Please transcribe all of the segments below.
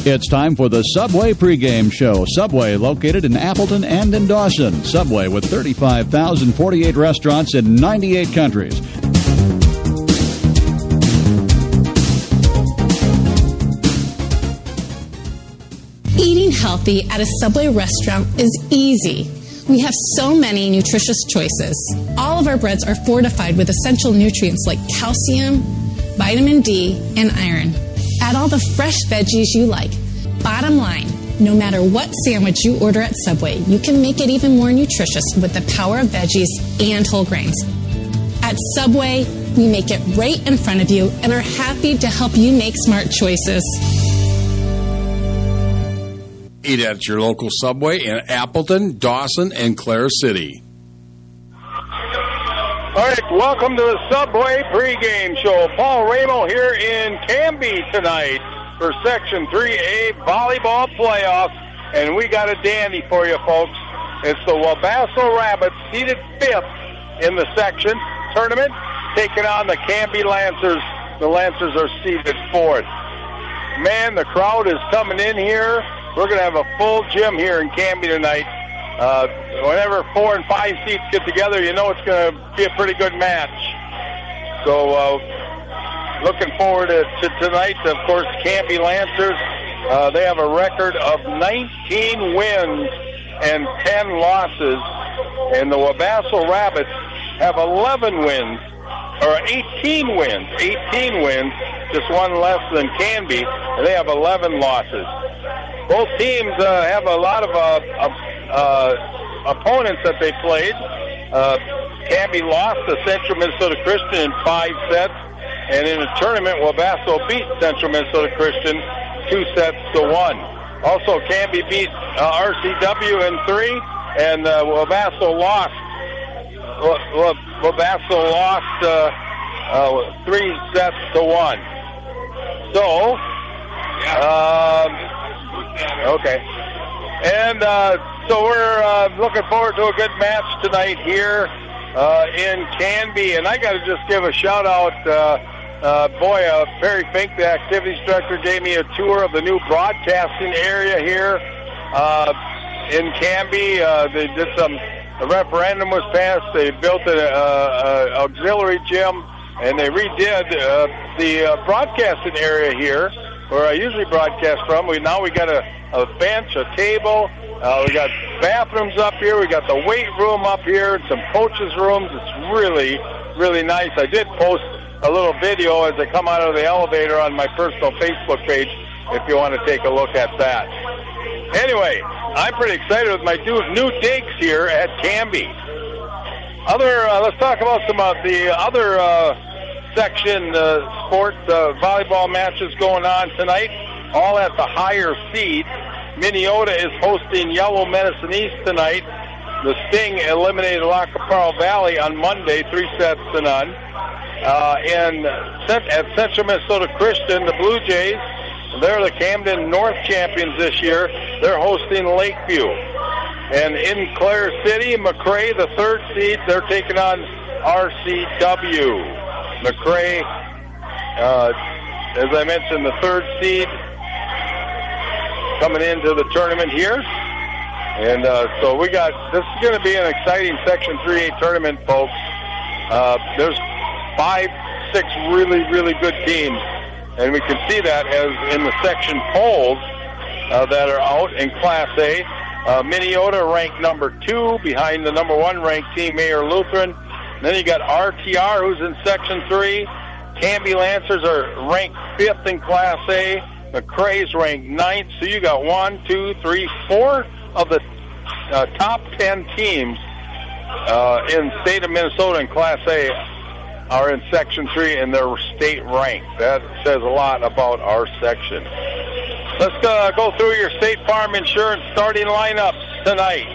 It's time for the Subway pregame show. Subway, located in Appleton and in Dawson. Subway with 35,048 restaurants in 98 countries. Eating healthy at a Subway restaurant is easy. We have so many nutritious choices. All of our breads are fortified with essential nutrients like calcium, vitamin D, and iron. Add all the fresh veggies you like. Bottom line, no matter what sandwich you order at Subway, you can make it even more nutritious with the power of veggies and whole grains. At Subway, we make it right in front of you and are happy to help you make smart choices. Eat at your local Subway in Appleton, Dawson, and Clare City. All right, welcome to the Subway pregame show. Paul Ramo here in Canby tonight for Section 3A volleyball playoffs, and we got a dandy for you, folks. It's the Wabasso Rabbits, seeded 5th in the section tournament, taking on the Canby Lancers. The Lancers are seeded 4th. Man, the crowd is coming in here. We're going to have a full gym here in Canby tonight. Whenever 4 and 5 seats get together, you know it's going to be a pretty good match. So, looking forward to tonight. Of course, Canby Lancers, they have a record of 19 wins and 10 losses. And the Wabasso Rabbits have 11 wins, or 18 wins. 18 wins, just one less than Canby. And they have 11 losses. Both teams have a lot of opponents that they played. Canby lost to Central Minnesota Christian in 5 sets, and in the tournament, Wabasso beat Central Minnesota Christian 2-1. Also, Canby beat RCW in 3, and Wabasso lost. Wabasso lost 3-1. So, okay. And so we're looking forward to a good match tonight here in Canby. And I got to just give a shout-out. Perry Fink, the activities director, gave me a tour of the new broadcasting area here in Canby. They did a referendum was passed. They built an auxiliary gym, and they redid the broadcasting area here, where I usually broadcast from. Now we got a bench, a table. We got bathrooms up here. We got the weight room up here, some coaches' rooms. It's really, really nice. I did post a little video as I come out of the elevator on my personal Facebook page if you want to take a look at that. Anyway, I'm pretty excited with my new digs here at Canby. Let's talk about some of the other section sports volleyball matches going on tonight, all at the higher seed. Minneota is hosting Yellow Medicine East tonight. The Sting eliminated La Capral Valley on Monday, 3-0. At Central Minnesota Christian, the Blue Jays, they're the Camden North champions this year. They're hosting Lakeview. And in Clare City, McRae, the 3rd seed, they're taking on RCW. McRae, as I mentioned, the 3rd seed coming into the tournament here. And so this is going to be an exciting Section 3A tournament, folks. There's 5, 6 really, really good teams. And we can see that as in the section polls that are out in Class A. Minneota ranked number 2 behind the number 1 ranked team, Mayor Lutheran. And then you got RTR, who's in Section 3. Canby Lancers are ranked 5th in Class A. McRae's ranked 9th. So you got 1, 2, 3, 4 of the top 10 teams in the state of Minnesota in Class A are in Section 3, and they're state ranked. That says a lot about our section. Let's go through your State Farm Insurance starting lineups tonight.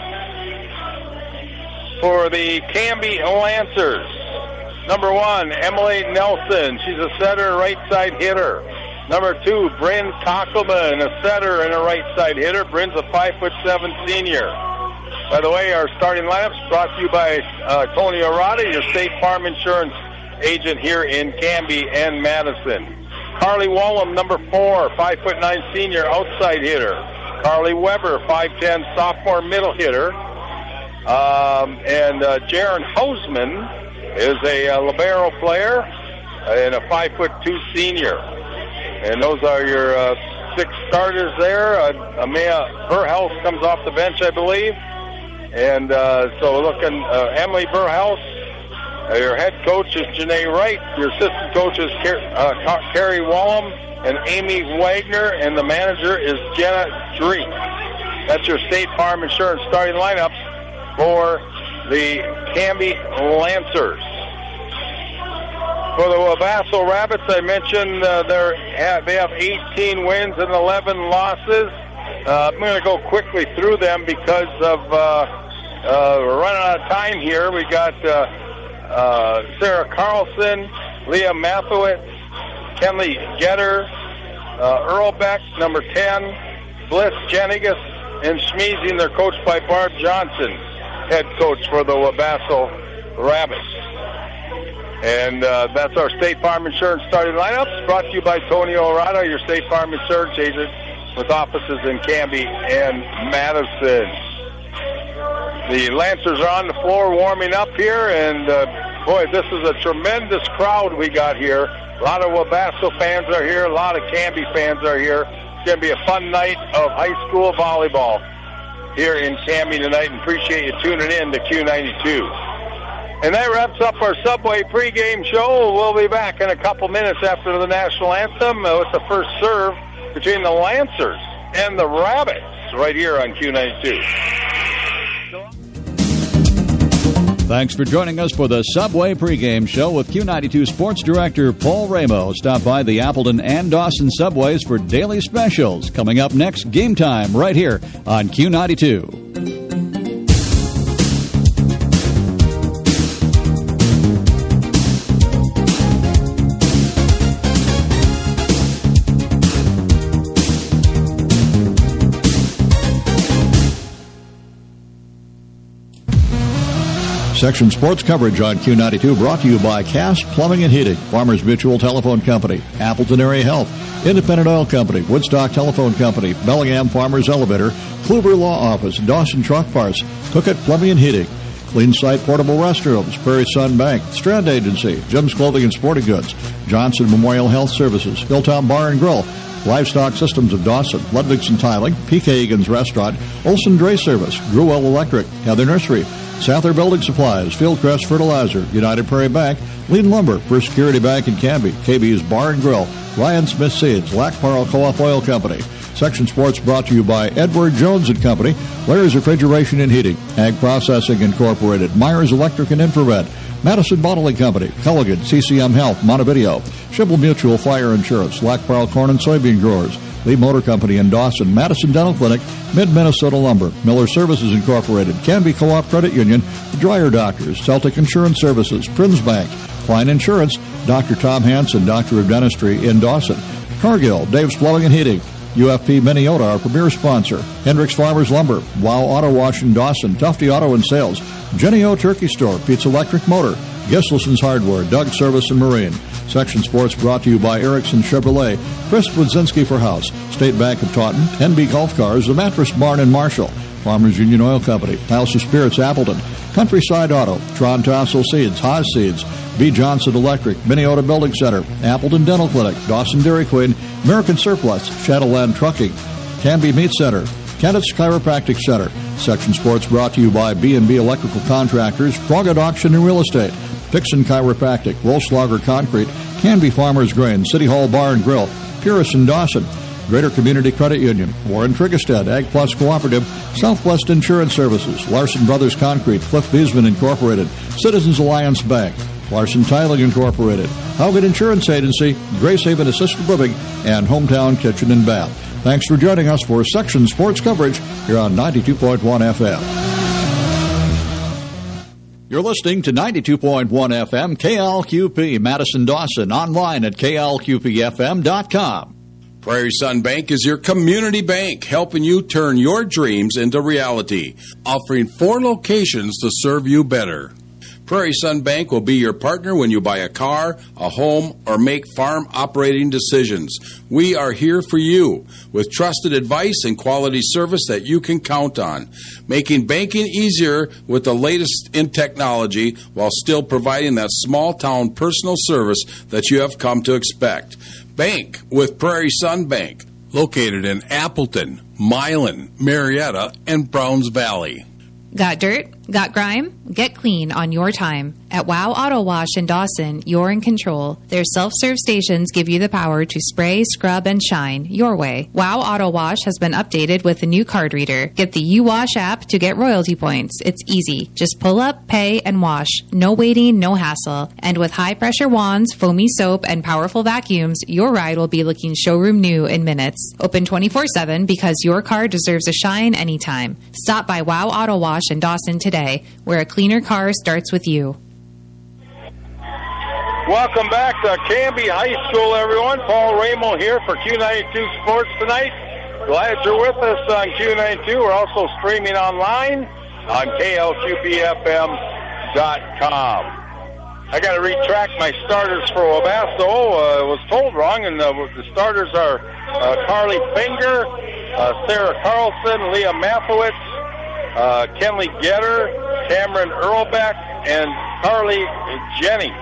For the Canby Lancers, number 1, Emily Nelson. She's a setter, right side hitter. Number 2, Bryn Kockelman, a setter and a right side hitter. Bryn's a 5'7" senior. By the way, our starting lineups brought to you by Tony Arata, your State Farm Insurance agent here in Canby and Madison. Carly Wallum, number 4, 5'9" senior outside hitter. Carly Weber, 5'10" sophomore middle hitter. And Jaron Hausman is a libero player and a 5'2" senior. And those are your 6 starters there. Amaya Burhouse comes off the bench, I believe. And so looking, Emily Burhouse, your head coach is Janae Wright. Your assistant coach is Carrie Wallum and Amy Wagner. And the manager is Jenna Dreek. That's your State Farm Insurance starting lineups for the Canby Lancers. For the Wabasso Rabbits, I mentioned they have 18 wins and 11 losses. I'm going to go quickly through them because of we're running out of time here. We got Sarah Carlson, Leah Mathowitz, Kenley Getter, Earl Beck, number 10, Bliss Jenigas, and Schmeezing. They're coached by Barb Johnson, head coach for the Wabasso Rabbits. And that's our State Farm Insurance starting lineups, brought to you by Tony Orada, your State Farm Insurance agent with offices in Canby and Madison. The Lancers are on the floor warming up here, and boy, this is a tremendous crowd we got here. A lot of Wabasso fans are here, a lot of Canby fans are here. It's going to be a fun night of high school volleyball here in Canby tonight, and appreciate you tuning in to Q92. And that wraps up our Subway pregame show. We'll be back in a couple minutes after the national anthem with the first serve between the Lancers and the Rabbits right here on Q92. Thanks for joining us for the Subway pregame show with Q92 Sports Director Paul Ramo. Stop by the Appleton and Dawson Subways for daily specials. Coming up next, Game Time right here on Q92. Section Sports coverage on Q92 brought to you by Cass Plumbing and Heating, Farmers Mutual Telephone Company, Appleton Area Health, Independent Oil Company, Woodstock Telephone Company, Bellingham Farmers Elevator, Kluver Law Office, Dawson Truck Parts, Cookett Plumbing and Heating, Clean Site Portable Restrooms, Prairie Sun Bank, Strand Agency, Jim's Clothing and Sporting Goods, Johnson Memorial Health Services, Hilltown Bar and Grill, Livestock Systems of Dawson, Ludwigson Tiling, PK Egan's Restaurant, Olson Dray Service, Gruwell Electric, Heather Nursery, Sather Building Supplies, Fieldcrest Fertilizer, United Prairie Bank, Lean Lumber, First Security Bank in Canby, KB's Bar and Grill, Ryan Smith Seeds, Lac Parle Co-op Oil Company. Section Sports brought to you by Edward Jones and Company, Lair's Refrigeration and Heating, Ag Processing Incorporated, Myers Electric and Infrared, Madison Bottling Company, Culligan, CCM Health, Montevideo, Schibble Mutual Fire Insurance, Lac Parle Corn and Soybean Growers, Lee Motor Company in Dawson, Madison Dental Clinic, Mid-Minnesota Lumber, Miller Services Incorporated, Canby Co-op Credit Union, The Dreyer Doctors, Celtic Insurance Services, Prince Bank, Klein Insurance, Dr. Tom Hansen, Doctor of Dentistry in Dawson, Cargill, Dave's Plumbing and Heating, UFP Minneota, our premier sponsor, Hendricks Farmers Lumber, Wow Auto Wash in Dawson, Tufty Auto and Sales, Jenny O Turkey Store, Pete's Electric Motor, Giselson's Hardware, Doug Service and Marine. Section Sports brought to you by Erickson Chevrolet, Chris Wodzinski for House, State Bank of Taunton, NB Golf Cars, The Mattress Barn in Marshall, Farmers Union Oil Company, House of Spirits Appleton, Countryside Auto, Tron Tassel Seeds, Haas Seeds, B. Johnson Electric, Minneota Building Center, Appleton Dental Clinic, Dawson Dairy Queen, American Surplus, Shadowland Trucking, Canby Meat Center, Candidate's Chiropractic Center. Section Sports brought to you by B&B Electrical Contractors, Froggatt Auction and Real Estate, Dixon Chiropractic, Wolfslager Concrete, Canby Farmers Grain, City Hall Bar and Grill, Purist and Dawson, Greater Community Credit Union, Warren Triggerstead, Ag Plus Cooperative, Southwest Insurance Services, Larson Brothers Concrete, Cliff Beesman Incorporated, Citizens Alliance Bank, Larson Tiling Incorporated, Haugen Insurance Agency, Grace Haven Assisted Living, and Hometown Kitchen and Bath. Thanks for joining us for Section Sports coverage here on 92.1 FM. You're listening to 92.1 FM KLQP Madison Dawson, online at klqpfm.com. Prairie Sun Bank is your community bank, helping you turn your dreams into reality, offering 4 locations to serve you better. Prairie Sun Bank will be your partner when you buy a car, a home, or make farm operating decisions. We are here for you with trusted advice and quality service that you can count on, making banking easier with the latest in technology while still providing that small-town personal service that you have come to expect. Bank with Prairie Sun Bank, located in Appleton, Milan, Marietta, and Browns Valley. Got dirt? Got grime? Get clean on your time. At WOW Auto Wash in Dawson, you're in control. Their self-serve stations give you the power to spray, scrub, and shine your way. WOW Auto Wash has been updated with a new card reader. Get the UWash app to get royalty points. It's easy. Just pull up, pay, and wash. No waiting, no hassle. And with high-pressure wands, foamy soap, and powerful vacuums, your ride will be looking showroom new in minutes. Open 24/7 because your car deserves a shine anytime. Stop by WOW Auto Wash in Dawson today, where a cleaner car starts with you. Welcome back to Canby High School, everyone. Paul Ramo here for Q92 Sports tonight. Glad you're with us on Q92. We're also streaming online on KLQBFM.com. I got to retract my starters for Wabasso. I was told wrong, and the starters are Carly Finger, Sarah Carlson, Leah Mathowitz, Kenley Getter, Cameron Earlbeck, and Carly Jennings.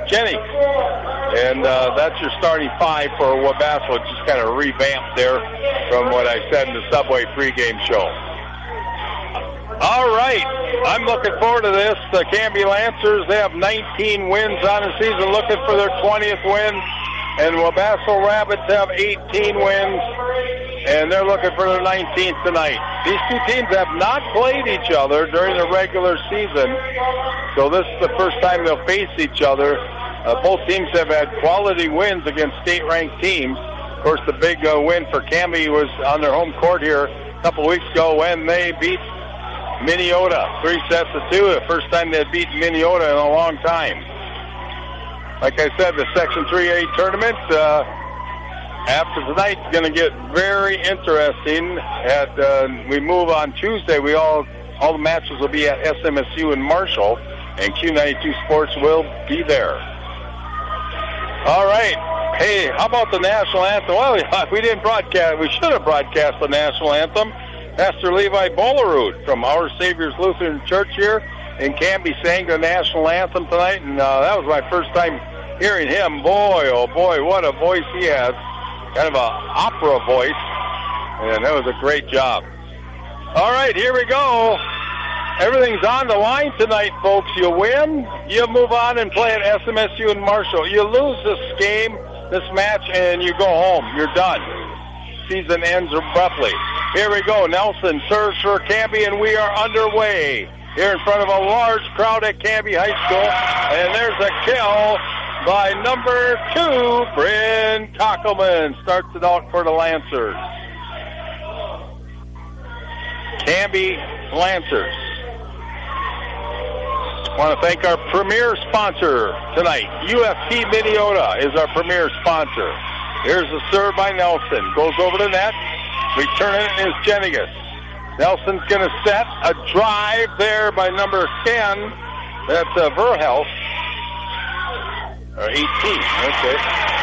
And that's your starting five for Wabasso. Just kind of revamped there from what I said in the Subway pregame show. All right. I'm looking forward to this. The Canby Lancers, they have 19 wins on the season, looking for their 20th win. And Wabasso Rabbits have 18 wins, and they're looking for their 19th tonight. These two teams have not played each other during the regular season, so this is the first time they'll face each other. Both teams have had quality wins against state-ranked teams. Of course, the big win for Canby was on their home court here a couple weeks ago when they beat Minneota 3-2. The first time they'd beaten Minneota in a long time. Like I said, the Section 3A tournament after tonight is going to get very interesting. We move on Tuesday. All the matches will be at SMSU in Marshall, and Q92 Sports will be there. All right. Hey, how about the national anthem? Well, we didn't broadcast. We should have broadcast the national anthem. Pastor Levi Bolerud from Our Savior's Lutheran Church here in Canby sang the national anthem tonight, and that was my first time hearing him. Boy, oh boy, what a voice he has. Kind of an opera voice, and that was a great job. All right, here we go. Everything's on the line tonight, folks. You win, you move on and play at SMSU in Marshall. You lose this match, and you go home. You're done. Season ends abruptly. Here we go. Nelson serves for Canby, and we are underway here in front of a large crowd at Canby High School. And there's a kill by number 2, Bryn Kockelman. Starts it out for the Lancers. Canby Lancers. I want to thank our premier sponsor tonight. UFT Minneota is our premier sponsor. Here's the serve by Nelson. Goes over the net. Returning it is Jenigas. Nelson's going to set a drive there by number 10. That's Verhelst. Or 18. Okay.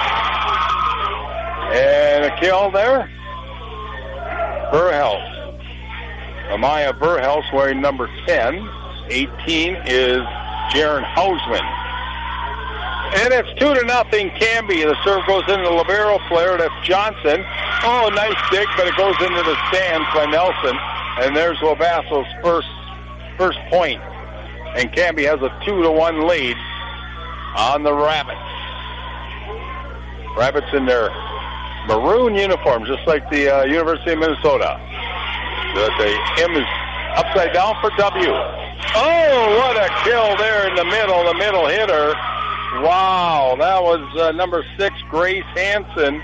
And a kill there. Verhelst. Amaya Verhelst wearing number 10. 18 is Jaron Hausman. And it's 2-0 Canby. The serve goes into the libero player. That's Johnson. Oh, nice dig, but it goes into the stands by Nelson. And there's Wabasso's first point. And Canby has a 2-1 lead on the Rabbits. Rabbits in their maroon uniforms, just like the University of Minnesota. The M is upside down for W. Oh, what a kill there in the middle hitter. Wow, that was number 6, Grace Hansen.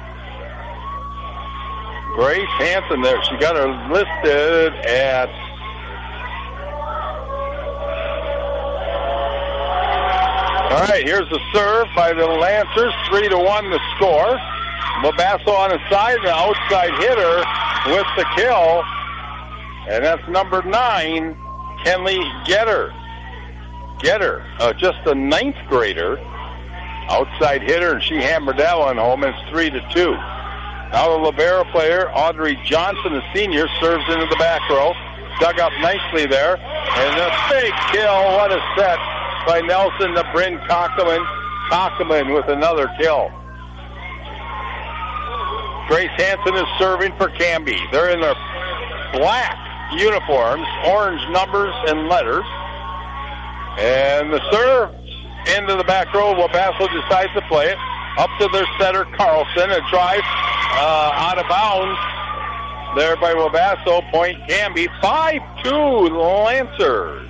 Grace Hansen there. She got her listed at all right, here's the serve by the Lancers. 3-1 the score. Wabasso on the side, the outside hitter with the kill. And that's number 9, Kenley Getter. Getter, just a ninth grader, outside hitter, and she hammered that one home, and it's 3-2. Now the libero player, Audrey Johnson, the senior, serves into the back row. Dug up nicely there. And a big kill. What a set by Nelson to Bryn Cockerman. Cockerman with another kill. Grace Hansen is serving for Canby. They're in their black uniforms, orange numbers and letters. And the serve into the back row. Wabasso decides to play it. Up to their setter, Carlson. A drive out of bounds there by Wabasso. Point Canby. 5-2 Lancers.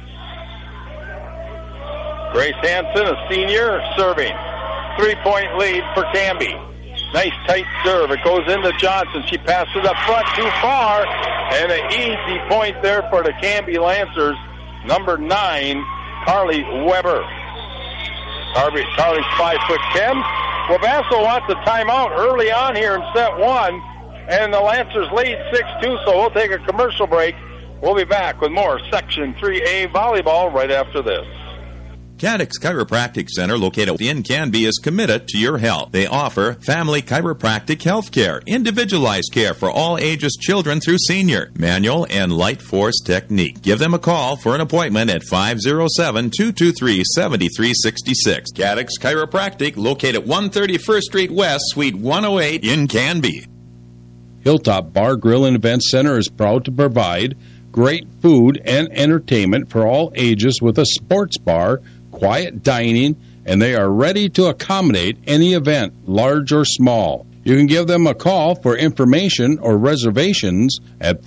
Grace Hansen, a senior, serving. 3-point lead for Canby. Nice tight serve. It goes into Johnson. She passes up front too far. And an easy point there for the Canby Lancers. Number 9, Carly Weber. Carly's 5'10". Wabasso wants a timeout early on here in set 1. And the Lancers lead 6-2, so we'll take a commercial break. We'll be back with more Section 3A volleyball right after this. Cadix Chiropractic Center, located in Canby, is committed to your health. They offer family chiropractic health care, individualized care for all ages, children through senior, manual and light force technique. Give them a call for an appointment at 507-223-7366. Cadix Chiropractic, located at 131st Street West, Suite 108 in Canby. Hilltop Bar, Grill, and Event Center is proud to provide great food and entertainment for all ages with a sports bar, quiet dining, and they are ready to accommodate any event, large or small. You can give them a call for information or reservations at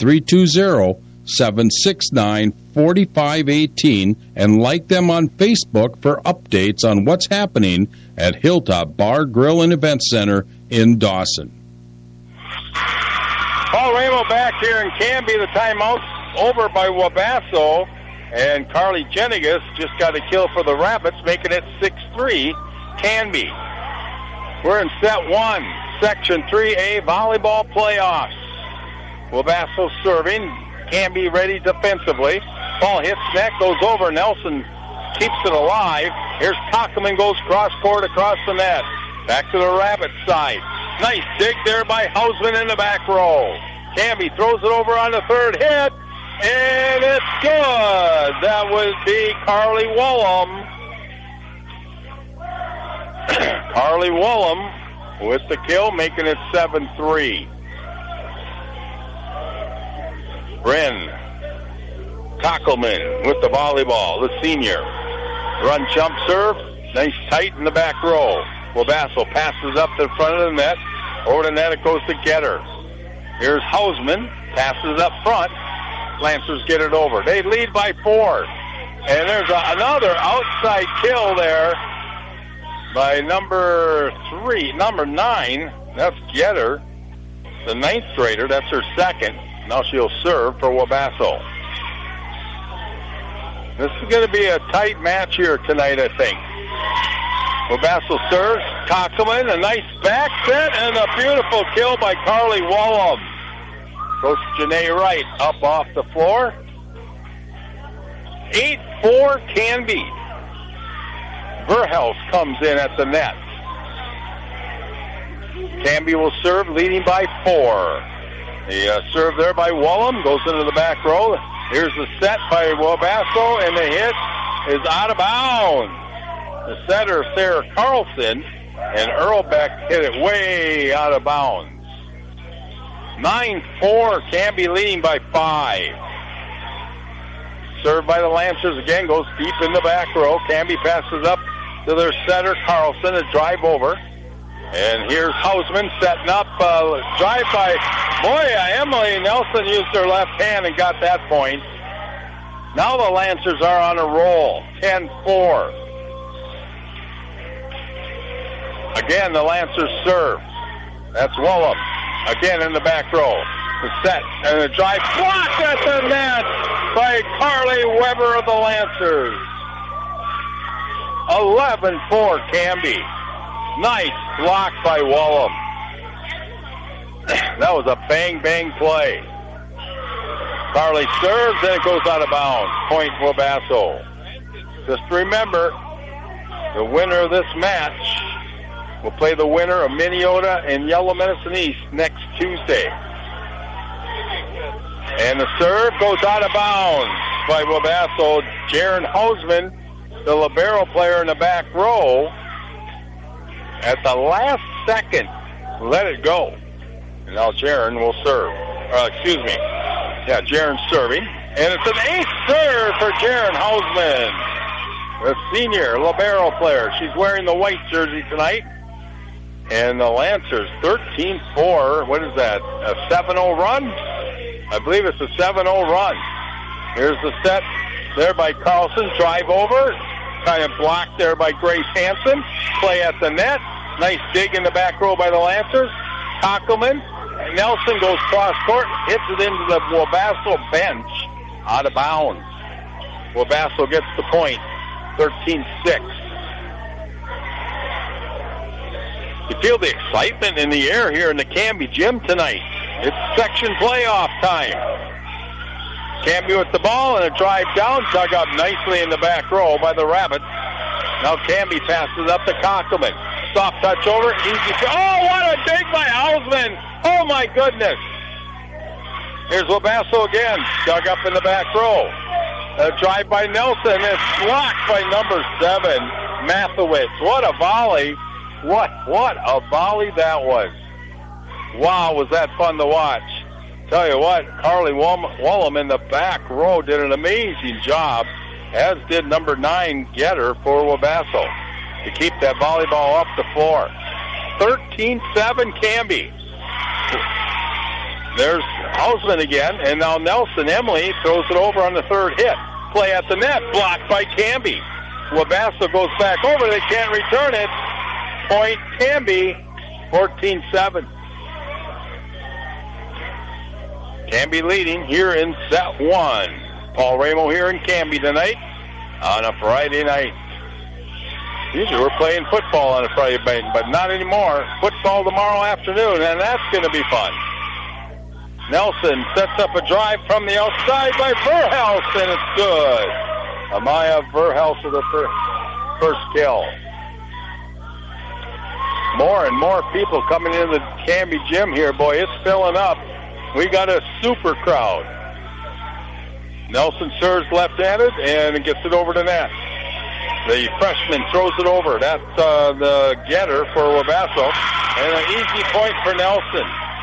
320-769-4518 and like them on Facebook for updates on what's happening at Hilltop Bar, Grill, and Event Center in Dawson. Paul Ramo back here in Canby. The timeout over by Wabasso. And Carly Jenigas just got a kill for the Rabbits, making it 6-3 Canby. We're in set 1, Section 3A volleyball playoffs. Wabasso serving. Canby ready defensively. Ball hits net, goes over. Nelson keeps it alive. Here's Cockerman, goes cross court across the net. Back to the Rabbit side. Nice dig there by Hausman in the back row. Canby throws it over on the third hit. And it's good. That would be Carly Wollum. Carly Wollum with the kill, making it 7-3. Bryn Cockelman with the volleyball, the senior. Run jump serve. Nice tight in the back row. Wabasso passes up to the front of the net. Over the net it goes to Getter. Here's Hausman. Passes up front. Lancers get it over. They lead by 4. And there's another outside kill there by number 9. That's Getter, the 9th grader. That's her second. Now she'll serve for Wabasso. This is going to be a tight match here tonight, I think. Wabasso serves. Cockerman, a nice back set, and a beautiful kill by Carly Wollum. Goes Janae Wright up off the floor. 8-4 Canby. Verhelst comes in at the net. Canby will serve, leading by 4. The serve there by Wollum goes into the back row. Here's the set by Wabasso, and the hit is out of bounds. The setter, Sarah Carlson, and Earlbeck hit it way out of bounds. 9-4, Canby leading by 5. Served by the Lancers again, goes deep in the back row. Canby passes up to their setter, Carlson, a drive over. And here's Hausman setting up, drive by, Emily Nelson used her left hand and got that point. Now the Lancers are on a roll, 10-4. Again, the Lancers serve. That's Wollum. Again in the back row. The set and the drive blocked at the net by Carly Weber of the Lancers. 11-4 Canby. Nice block by Wollum. That was a bang-bang play. Carly serves and it goes out of bounds. Point Wabasso. Just remember, the winner of this match will play the winner of Minneota and Yellow Medicine East next Tuesday. And the serve goes out of bounds by Wabasso. Jaron Hausman, the libero player in the back row, at the last second, let it go. And now Jaron will serve. Yeah, Jaron's serving. And it's an ace serve for Jaron Hausman, the senior libero player. She's wearing the white jersey tonight. And the Lancers, 13-4. What is that, a 7-0 run? I believe it's a 7-0 run. Here's the set there by Carlson. Drive over. Kind of blocked there by Grace Hansen. Play at the net. Nice dig in the back row by the Lancers. Cockelman. Nelson goes cross court. Hits it into the Wabasso bench. Out of bounds. Wabasso gets the point. 13-6. You feel the excitement in the air here in the Canby gym tonight. It's section playoff time. Canby with the ball and a drive down, dug up nicely in the back row by the Rabbits. Now Canby passes up to Cockelman. Soft touch over, easy. Oh, what a dig by Hausman! Oh my goodness! Here's Wabasso again, dug up in the back row. A drive by Nelson. It's blocked by number 7, Mathewitz. What a volley! What a volley that was. Wow, was that fun to watch. Tell you what, Carly Wallum in the back row did an amazing job, as did number 9 Getter for Wabasso, to keep that volleyball off the floor. 13-7 Canby. There's Hausman again, and now Nelson Emily throws it over on the third hit. Play at the net, blocked by Canby. Wabasso goes back over, they can't return it. Point Canby, 14-7. Canby leading here in set 1. Paul Ramo here in Canby tonight on a Friday night. Usually we're playing football on a Friday night, but not anymore. Football tomorrow afternoon, and that's going to be fun. Nelson sets up a drive from the outside by Verhelst, and it's good. Amaya Verhelst with the first kill. More and more people coming into the Canby gym here. Boy, it's filling up. We got a super crowd. Nelson serves left-handed and gets it over to net. The freshman throws it over. That's the getter for Wabasso. And an easy point for Nelson.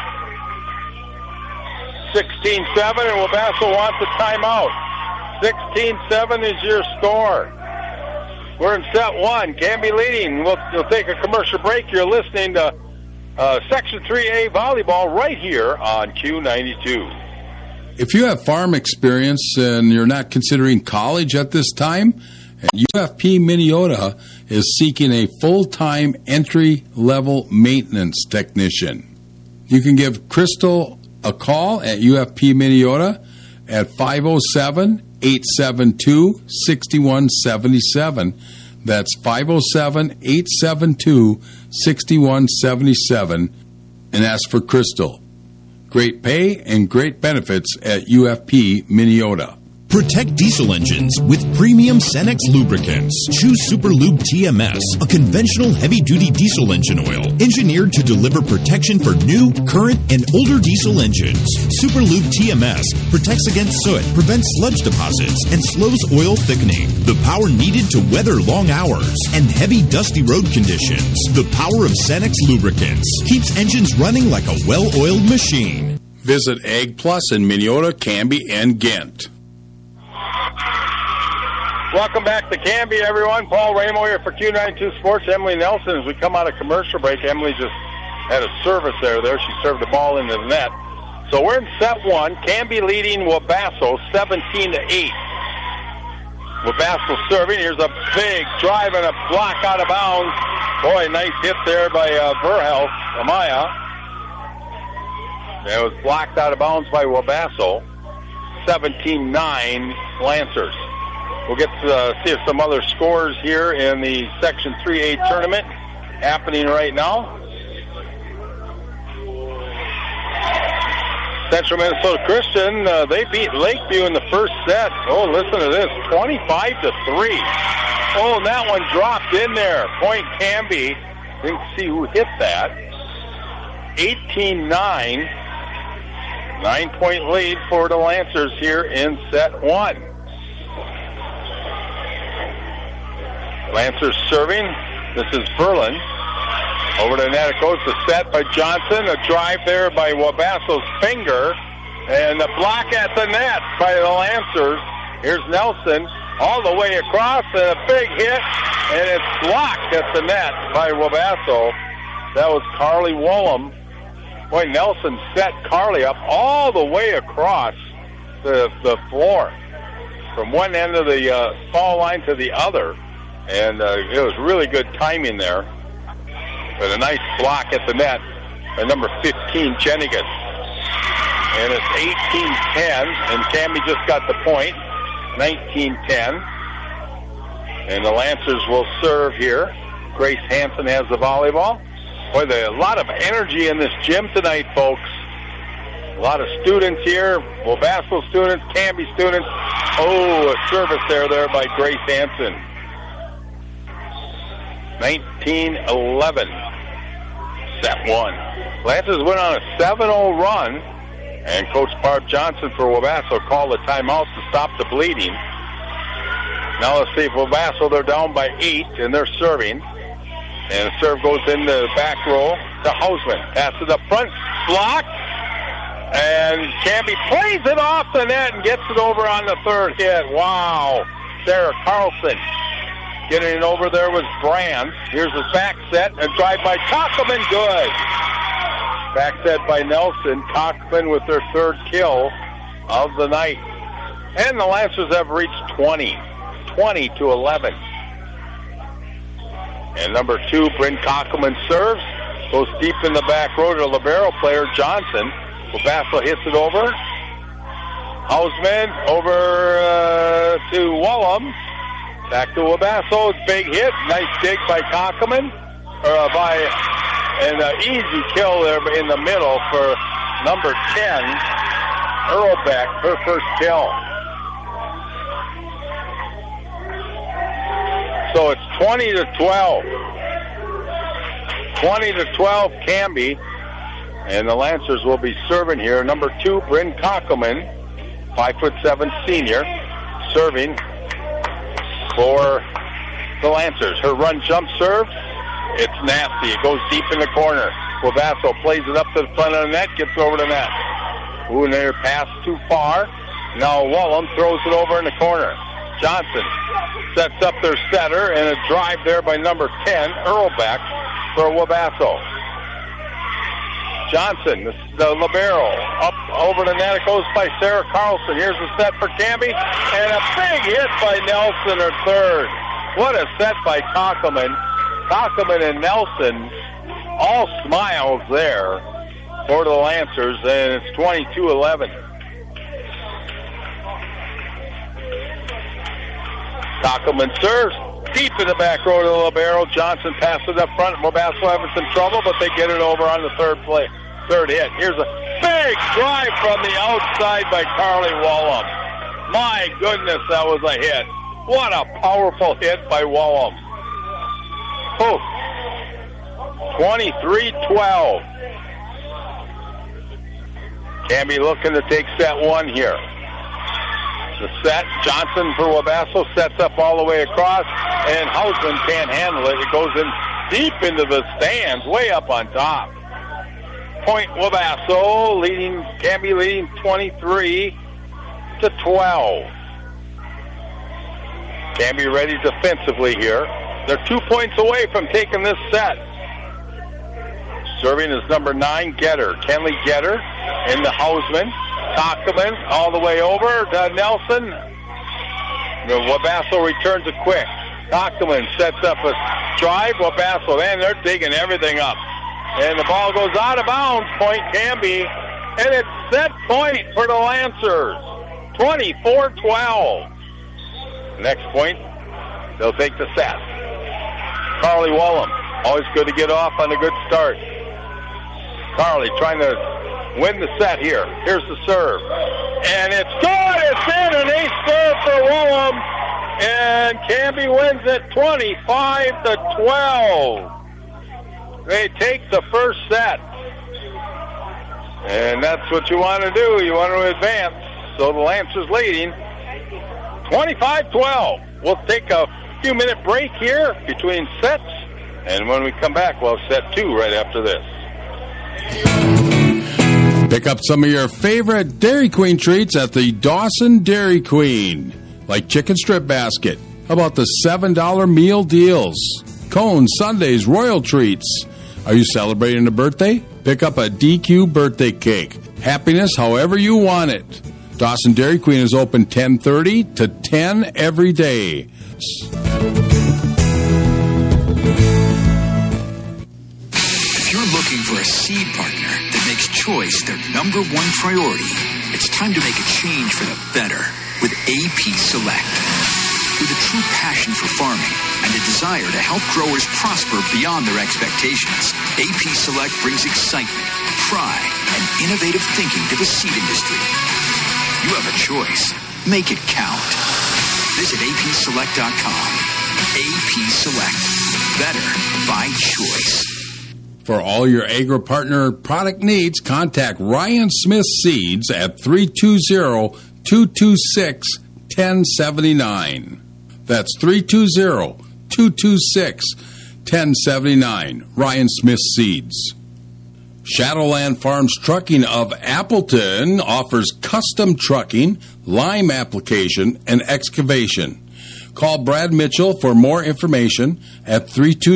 16-7, and Wabasso wants a timeout. 16-7 is your score. We're in set 1. Canby leading. We'll take a commercial break. You're listening to Section 3A volleyball right here on Q92. If you have farm experience and you're not considering college at this time, UFP Minneota is seeking a full-time entry-level maintenance technician. You can give Crystal a call at UFP Minneota at 507-872-6177. That's 507-872-6177, and ask for Crystal. Great pay and great benefits at UFP Minneota. Protect diesel engines with premium Cenex lubricants. Choose Super Lube TMS, a conventional heavy-duty diesel engine oil engineered to deliver protection for new, current, and older diesel engines. Super Lube TMS protects against soot, prevents sludge deposits, and slows oil thickening. The power needed to weather long hours and heavy, dusty road conditions. The power of Cenex lubricants keeps engines running like a well-oiled machine. Visit Ag Plus in Minneota, Canby, and Ghent. Welcome back to Canby, everyone. Paul Ramo here for Q92 Sports. Emily Nelson, as we come out of commercial break. Emily just had a service there. She served the ball into the net. So we're in set 1. Canby leading Wabasso 17-8. Wabasso serving. Here's a big drive and a block out of bounds. Boy, nice hit there by Verhelst, Amaya. It was blocked out of bounds by Wabasso. 17-9 Lancers. We'll get to see if some other scores here in the Section 3A tournament happening right now. Central Minnesota Christian, they beat Lakeview in the first set. Oh, listen to this, 25-3. Oh, and that one dropped in there. Point Canby. Didn't see who hit that. 18-9. 9-point lead for the Lancers here in set one. Lancers serving. This is Verlin. Over to net, it goes to set by Johnson. A drive there by Wabasso's finger. And a block at the net by the Lancers. Here's Nelson all the way across, and a big hit. And it's blocked at the net by Wabasso. That was Carly Wollum. Boy, Nelson set Carly up all the way across the floor. From one end of the foul line to the other. And it was really good timing there. But a nice block at the net by number 15, Jenigan. And it's 18-10, and Canby just got the point, 19-10. And the Lancers will serve here. Grace Hansen has the volleyball. Boy, a lot of energy in this gym tonight, folks. A lot of students here, Wabasso students, Canby students. Oh, a service there by Grace Hansen. 19-11, set one. Lancers went on a 7-0 run, and Coach Barb Johnson for Wabasso called a timeout to stop the bleeding. Now let's see if Wabasso, they're down by 8, and they're serving. And the serve goes in the back row to Hausman. Passes up front, blocked, and Canby plays it off the net and gets it over on the third hit. Wow, Sarah Carlson. Getting it over there was Brand. Here's his back set. A drive by Cockman. Good. Back set by Nelson. Cockman with their third kill of the night. And the Lancers have reached 20-11. And number 2, Bryn Cockman serves. Goes deep in the back row to libero player Johnson. Wabasso hits it over. Hausman over to Wollum. Back to Wabasso, big hit, nice dig by Cockman, and an easy kill there in the middle for number 10, Earlbeck, her first kill. So it's 20-12. 20-12 Canby, and the Lancers will be serving here. Number 2, Bryn Cockman, 5'7" senior, serving for the Lancers. Her run jump serve, it's nasty. It goes deep in the corner. Wabasso plays it up to the front of the net, gets over the net. Ooh, and their pass too far. Now Wollum throws it over in the corner. Johnson sets up their setter, and a drive there by number 10, Earlbeck, for Wabasso. Johnson, the libero, up over the net. It goes by Sarah Carlson. Here's the set for Canby, and a big hit by Nelson, her third. What a set by Cockman. Cockman and Nelson, all smiles there for the Lancers, and it's 22-11. Cockman serves deep in the back row to the libero. Johnson passes up front. Wabasso having some trouble, but they get it over on the third hit. Here's a big drive from the outside by Carly Wollum. My goodness, that was a hit. What a powerful hit by Wollum. Oh, 23-12. Canby looking to take set one here. The set, Johnson for Wabasso sets up all the way across, and Hausman can't handle it. It goes in deep into the stands, way up on top. Point Wabasso, Canby leading 23-12. Canby ready defensively here. They're 2 points away from taking this set. Serving is number 9, Getter. Kenley Getter in the Hausman. Cockman all the way over to Nelson. Wabasso returns it quick. Cockman sets up a drive. Wabasso, man, they're digging everything up. And the ball goes out of bounds. Point Canby. And it's set point for the Lancers. 24-12. Next point, they'll take the set. Carly Wollum, always good to get off on a good start. Carly trying to win the set here. Here's the serve. And it's good. It's in an ace serve for Willem. And Canby wins it 25-12. They take the first set. And that's what you want to do. You want to advance. So the Lancers leading 25-12. We'll take a few-minute break here between sets. And when we come back, we'll have set 2 right after this. Pick up some of your favorite Dairy Queen treats at the Dawson Dairy Queen, like chicken strip basket. How about the $7 meal deals? Cones, sundaes, royal treats. Are you celebrating a birthday? Pick up a DQ birthday cake. Happiness however you want it. Dawson Dairy Queen is open 10:30 to 10 every day. If you're looking for a seed partner that makes choice their number one priority, it's time to make a change for the better with AP Select. With a true passion for farming and a desire to help growers prosper beyond their expectations, AP Select brings excitement, pride, and innovative thinking to the seed industry. You have a choice. Make it count. Visit apselect.com. AP Select. Better by choice. For all your AgriPartner product needs, contact Ryan Smith Seeds at 320-226-1079. That's 320-226-1079. Ryan Smith Seeds. Shadowland Farms Trucking of Appleton offers custom trucking, lime application, and excavation. Call Brad Mitchell for more information at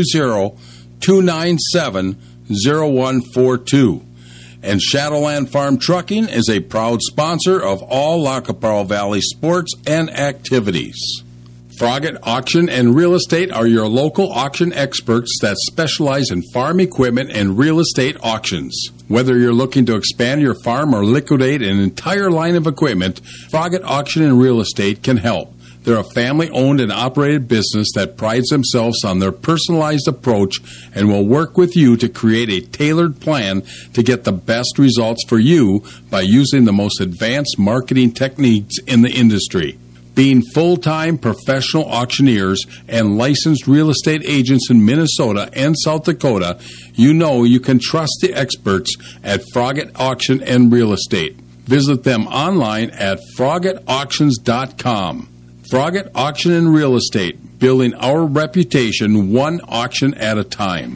320-297-0142. And Shadowland Farm Trucking is a proud sponsor of all Lacaparo Valley sports and activities. Froggatt Auction and Real Estate are your local auction experts that specialize in farm equipment and real estate auctions. Whether you're looking to expand your farm or liquidate an entire line of equipment, Froggatt Auction and Real Estate can help. They're a family-owned and operated business that prides themselves on their personalized approach and will work with you to create a tailored plan to get the best results for you by using the most advanced marketing techniques in the industry. Being full-time professional auctioneers and licensed real estate agents in Minnesota and South Dakota, you know you can trust the experts at Froggatt Auction and Real Estate. Visit them online at froggattauctions.com. Froggatt Auction and Real Estate, building our reputation one auction at a time.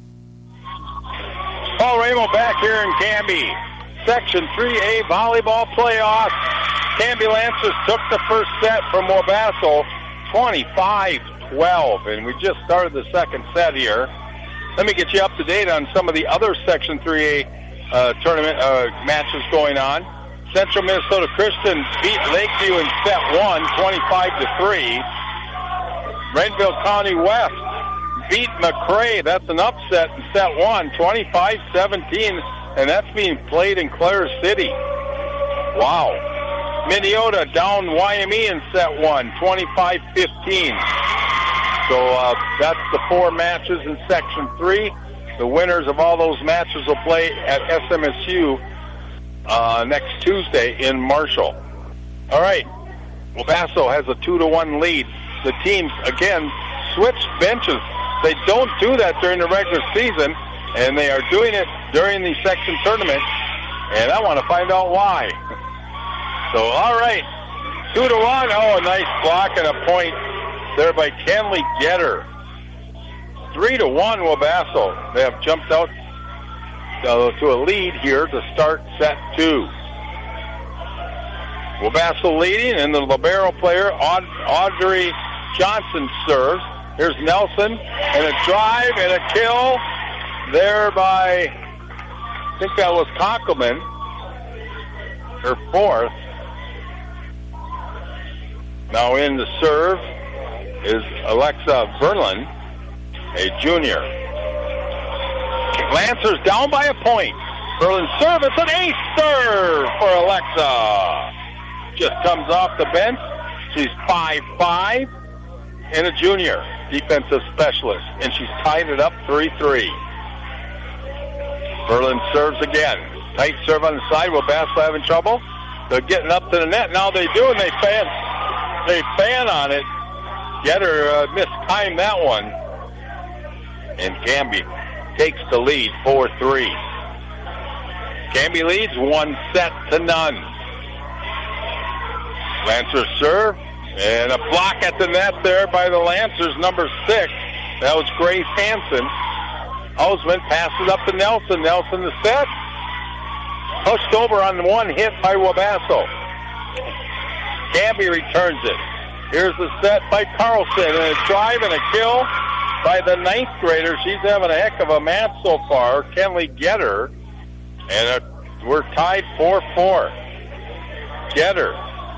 Paul Ramo back here in Canby. Section 3A volleyball playoffs. Canby Lancers took the first set from Wabasso, 25-12, and we just started the second set here. Let me get you up to date on some of the other Section 3A tournament matches going on. Central Minnesota Christian beat Lakeview in set 1, 25-3. Renville County West beat McRae. That's an upset in set 1, 25-17, and that's being played in Clare City. Wow. Minneota down YME in set 1, 25-15. So that's the 4 matches in Section 3. The winners of all those matches will play at SMSU next Tuesday in Marshall. All right. Wabasso has a 2-1 lead. The teams, again, switched benches. They don't do that during the regular season, and they are doing it during the section tournament, and I want to find out why. So, all right, 2-1. Oh, a nice block and a point there by Kenley Getter. 3-1 Wabasso. They have jumped out to a lead here to start set 2. Wabasso leading, and the libero player, Audrey Johnson, serves. Here's Nelson, and a drive and a kill there by, I think that was Conkelman, her 4th. Now in the serve is Alexa Verlin, a junior. Lancers down by a point. Verlin serve, it's an ace serve for Alexa. Just comes off the bench. She's 5'5", and a junior defensive specialist, and she's tied it up 3-3. Verlin serves again. Tight serve on the side. Wabasso having trouble. They're getting up to the net. Now they do, and they fan on it. Getter mistimed that one. And Canby takes the lead, 4-3. Canby leads 1-0. Lancers serve, and a block at the net there by the Lancers, number 6. That was Grace Hansen. Hausman passes up to Nelson. Nelson the set. Pushed over on one hit by Wabasso. Canby returns it. Here's the set by Carlson, and a drive and a kill by the 9th grader. She's having a heck of a match so far, Kenley Getter. And we're tied 4-4. Getter.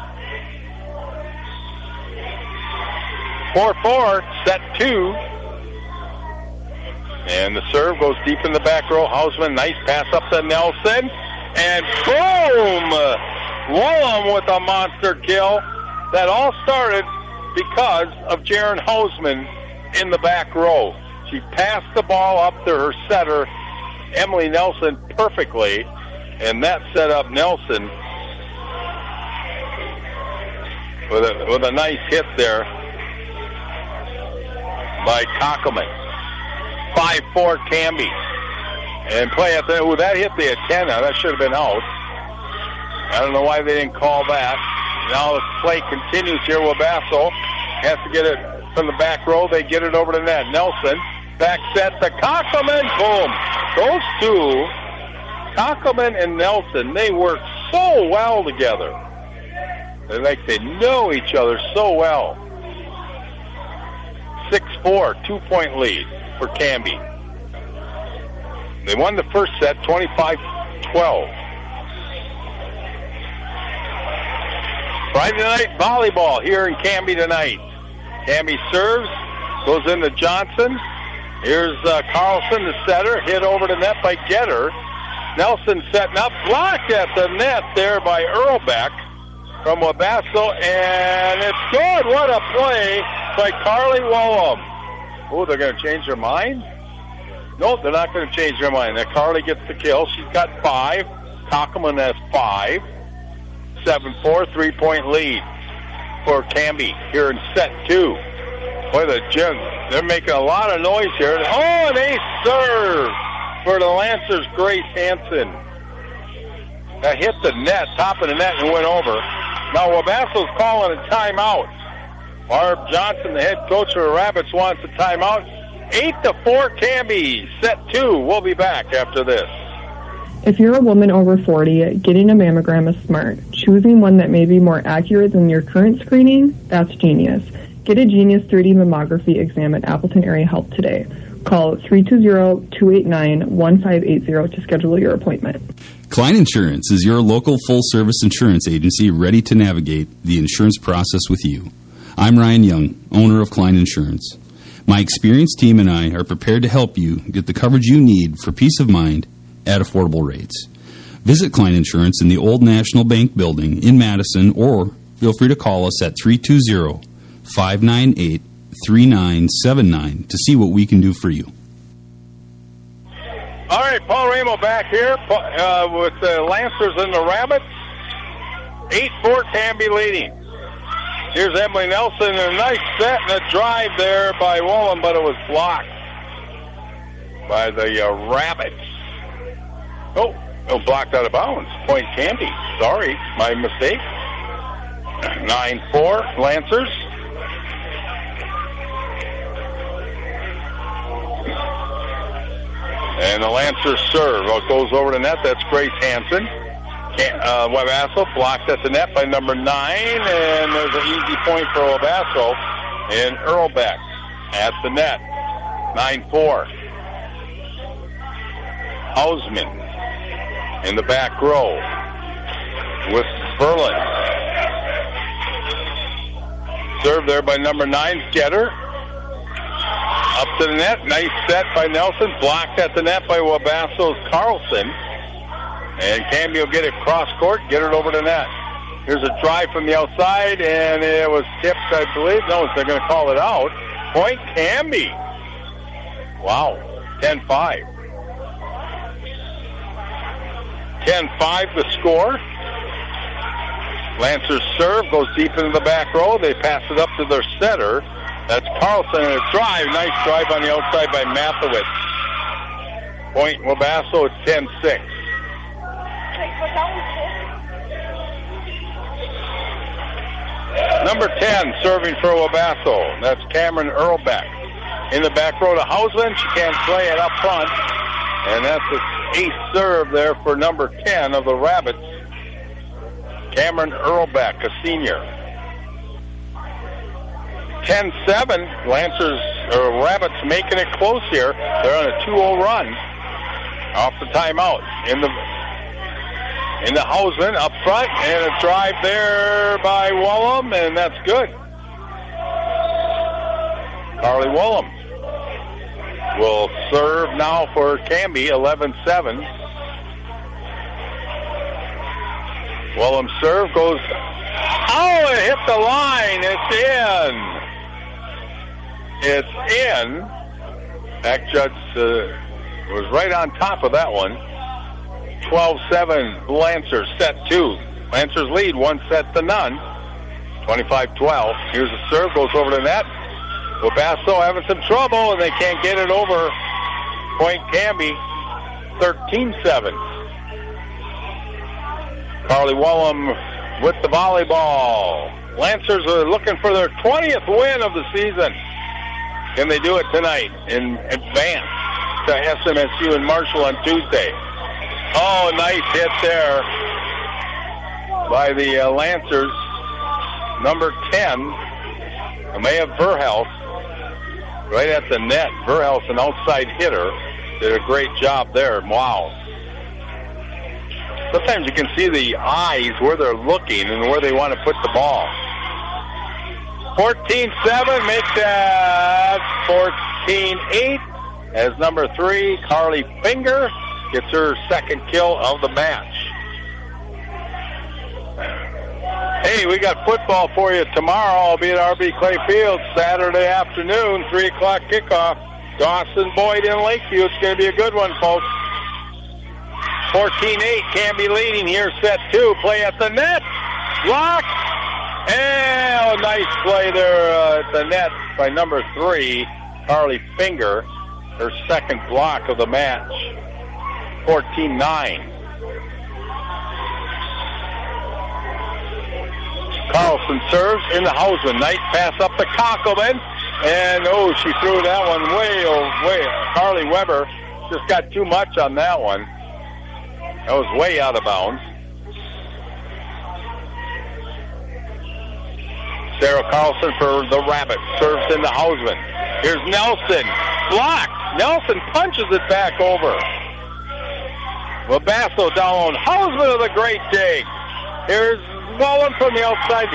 4-4, set 2. And the serve goes deep in the back row. Hausman, nice pass up to Nelson. And boom! Wollum with a monster kill. That all started because of Jaren Hausman in the back row. She passed the ball up to her setter, Emily Nelson, perfectly. And that set up Nelson with a nice hit there by Kockelman. 5-4 Canby. And play at the, that hit the antenna. That should have been out. I don't know why they didn't call that. Now the play continues here. Wabasso has to get it from the back row. They get it over to net. Nelson, back set to Kockelman. Boom. Those two, Kockelman and Nelson, they work so well together. They're like they know each other so well. 6-4, 2-point lead for Canby. They won the first set, 25-12. Friday night volleyball here in Canby tonight. Canby serves, goes into Johnson. Here's Carlson, the setter, hit over the net by Getter. Nelson setting up, blocked at the net there by Earlbeck from Wabasso, and it's good. What a play by Carly Wollum. Oh, they're going to change their mind? No, they're not going to change their mind. Now Carly gets the kill. She's got 5. Kockelman has 5. 7-4, 3-point lead for Canby here in set 2. Boy, they're making a lot of noise here. Oh, and they serve for the Lancers, Grace Hansen. That hit the net, top of the net, and went over. Now Wabasso's calling a timeout. Barb Johnson, the head coach of the Rabbits, wants a timeout. 8-4 Canby, set 2. We'll be back after this. If you're a woman over 40, getting a mammogram is smart. Choosing one that may be more accurate than your current screening, that's genius. Get a Genius 3D mammography exam at Appleton Area Health today. Call 320-289-1580 to schedule your appointment. Klein Insurance is your local full-service insurance agency ready to navigate the insurance process with you. I'm Ryan Young, owner of Klein Insurance. My experienced team and I are prepared to help you get the coverage you need for peace of mind at affordable rates. Visit Klein Insurance in the Old National Bank building in Madison, or feel free to call us at 320-598-3979 to see what we can do for you. All right, Paul Ramo back here with the Lancers and the Rabbits. 8-4 Canby leading. Here's Emily Nelson, a nice set and a drive there by Wollum, but it was blocked by the Rabbits. Oh, blocked out of bounds. Point Canby. Sorry, my mistake. 9-4 Lancers. And the Lancers serve. Well, it goes over the net. That's Grace Hansen. Wabasso blocked at the net by number 9, and there's an easy point for Wabasso. And Earlbeck at the net. 9-4. Hausman in the back row with Berlin. Served there by number 9, Getter. Up to the net. Nice set by Nelson. Blocked at the net by Wabasso's Carlson. And Canby will get it cross court, get it over the net. Here's a drive from the outside, and it was tipped, I believe. No, they're going to call it out. Point Canby. Wow. 10-5. 10-5 the score. Lancers serve, goes deep into the back row. They pass it up to their setter. That's Carlson, and a drive. Nice drive on the outside by Mathewitz. Point Wabasso, it's 10-6. Number 10 serving for Wabasso. That's Cameron Earlbeck. In the back row to Hausman. She can't play it up front. And that's the eighth serve there for number 10 of the Rabbits. Cameron Earlbeck, a senior. 10-7. Rabbits making it close here. They're on a 2-0 run off the timeout. In the Hausman up front, and a drive there by Wallum, and that's good. Carly Wallum will serve now for Canby, 11-7. Wallum serve goes, it hit the line, it's in. Back judge was right on top of that one. 12-7 Lancers, set 2. Lancers lead 1-0. 25-12. Here's a serve, goes over the net. Wabasso having some trouble, and they can't get it over. Point Canby, 13-7. Carly Wallum with the volleyball. Lancers are looking for their 20th win of the season. Can they do it tonight in advance to SMSU and Marshall on Tuesday? Oh, nice hit there by the Lancers. Number 10, Amaya Verhelst, right at the net. Verhelst, an outside hitter, did a great job there. Wow. Sometimes you can see the eyes where they're looking and where they want to put the ball. 14-7 makes that 14-8 as number 3, Carly Finger, gets her second kill of the match. Hey, we got football for you tomorrow. I'll be at RB Clay Field Saturday afternoon, 3 o'clock kickoff. Dawson Boyd in Lakeview. It's going to be a good one, folks. 14-8, Canby leading here, set 2. Play at the net. Block. And nice play there at the net by number 3, Carly Finger. Her second block of the match. 14-9. Carlson serves in the Hausman. Nice pass up to Kockelman. And, she threw that one way. Carly Weber just got too much on that one. That was way out of bounds. Sarah Carlson for the Rabbits. Serves in the Hausman. Here's Nelson. Blocked. Nelson punches it back over. Wabasso down. Hausman with a great dig. Here's Wallum from the outside.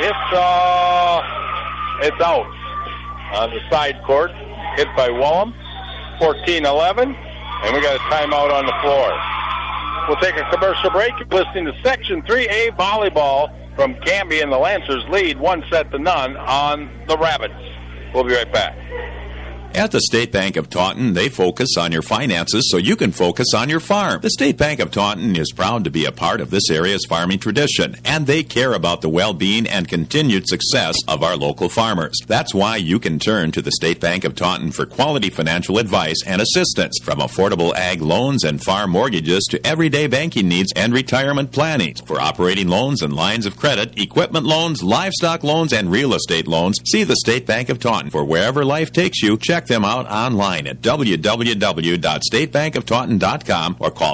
It's out on the side court. Hit by Wallum. 14-11. And we got a timeout on the floor. We'll take a commercial break. You're listening to Section 3A Volleyball from Canby, and the Lancers lead 1-0 on the Rabbits. We'll be right back. At the State Bank of Taunton, they focus on your finances so you can focus on your farm. The State Bank of Taunton is proud to be a part of this area's farming tradition, and they care about the well-being and continued success of our local farmers. That's why you can turn to the State Bank of Taunton for quality financial advice and assistance, from affordable ag loans and farm mortgages to everyday banking needs and retirement planning. For operating loans and lines of credit, equipment loans, livestock loans, and real estate loans, see the State Bank of Taunton. For wherever life takes you, check them out online at www.statebankoftaunton.com or call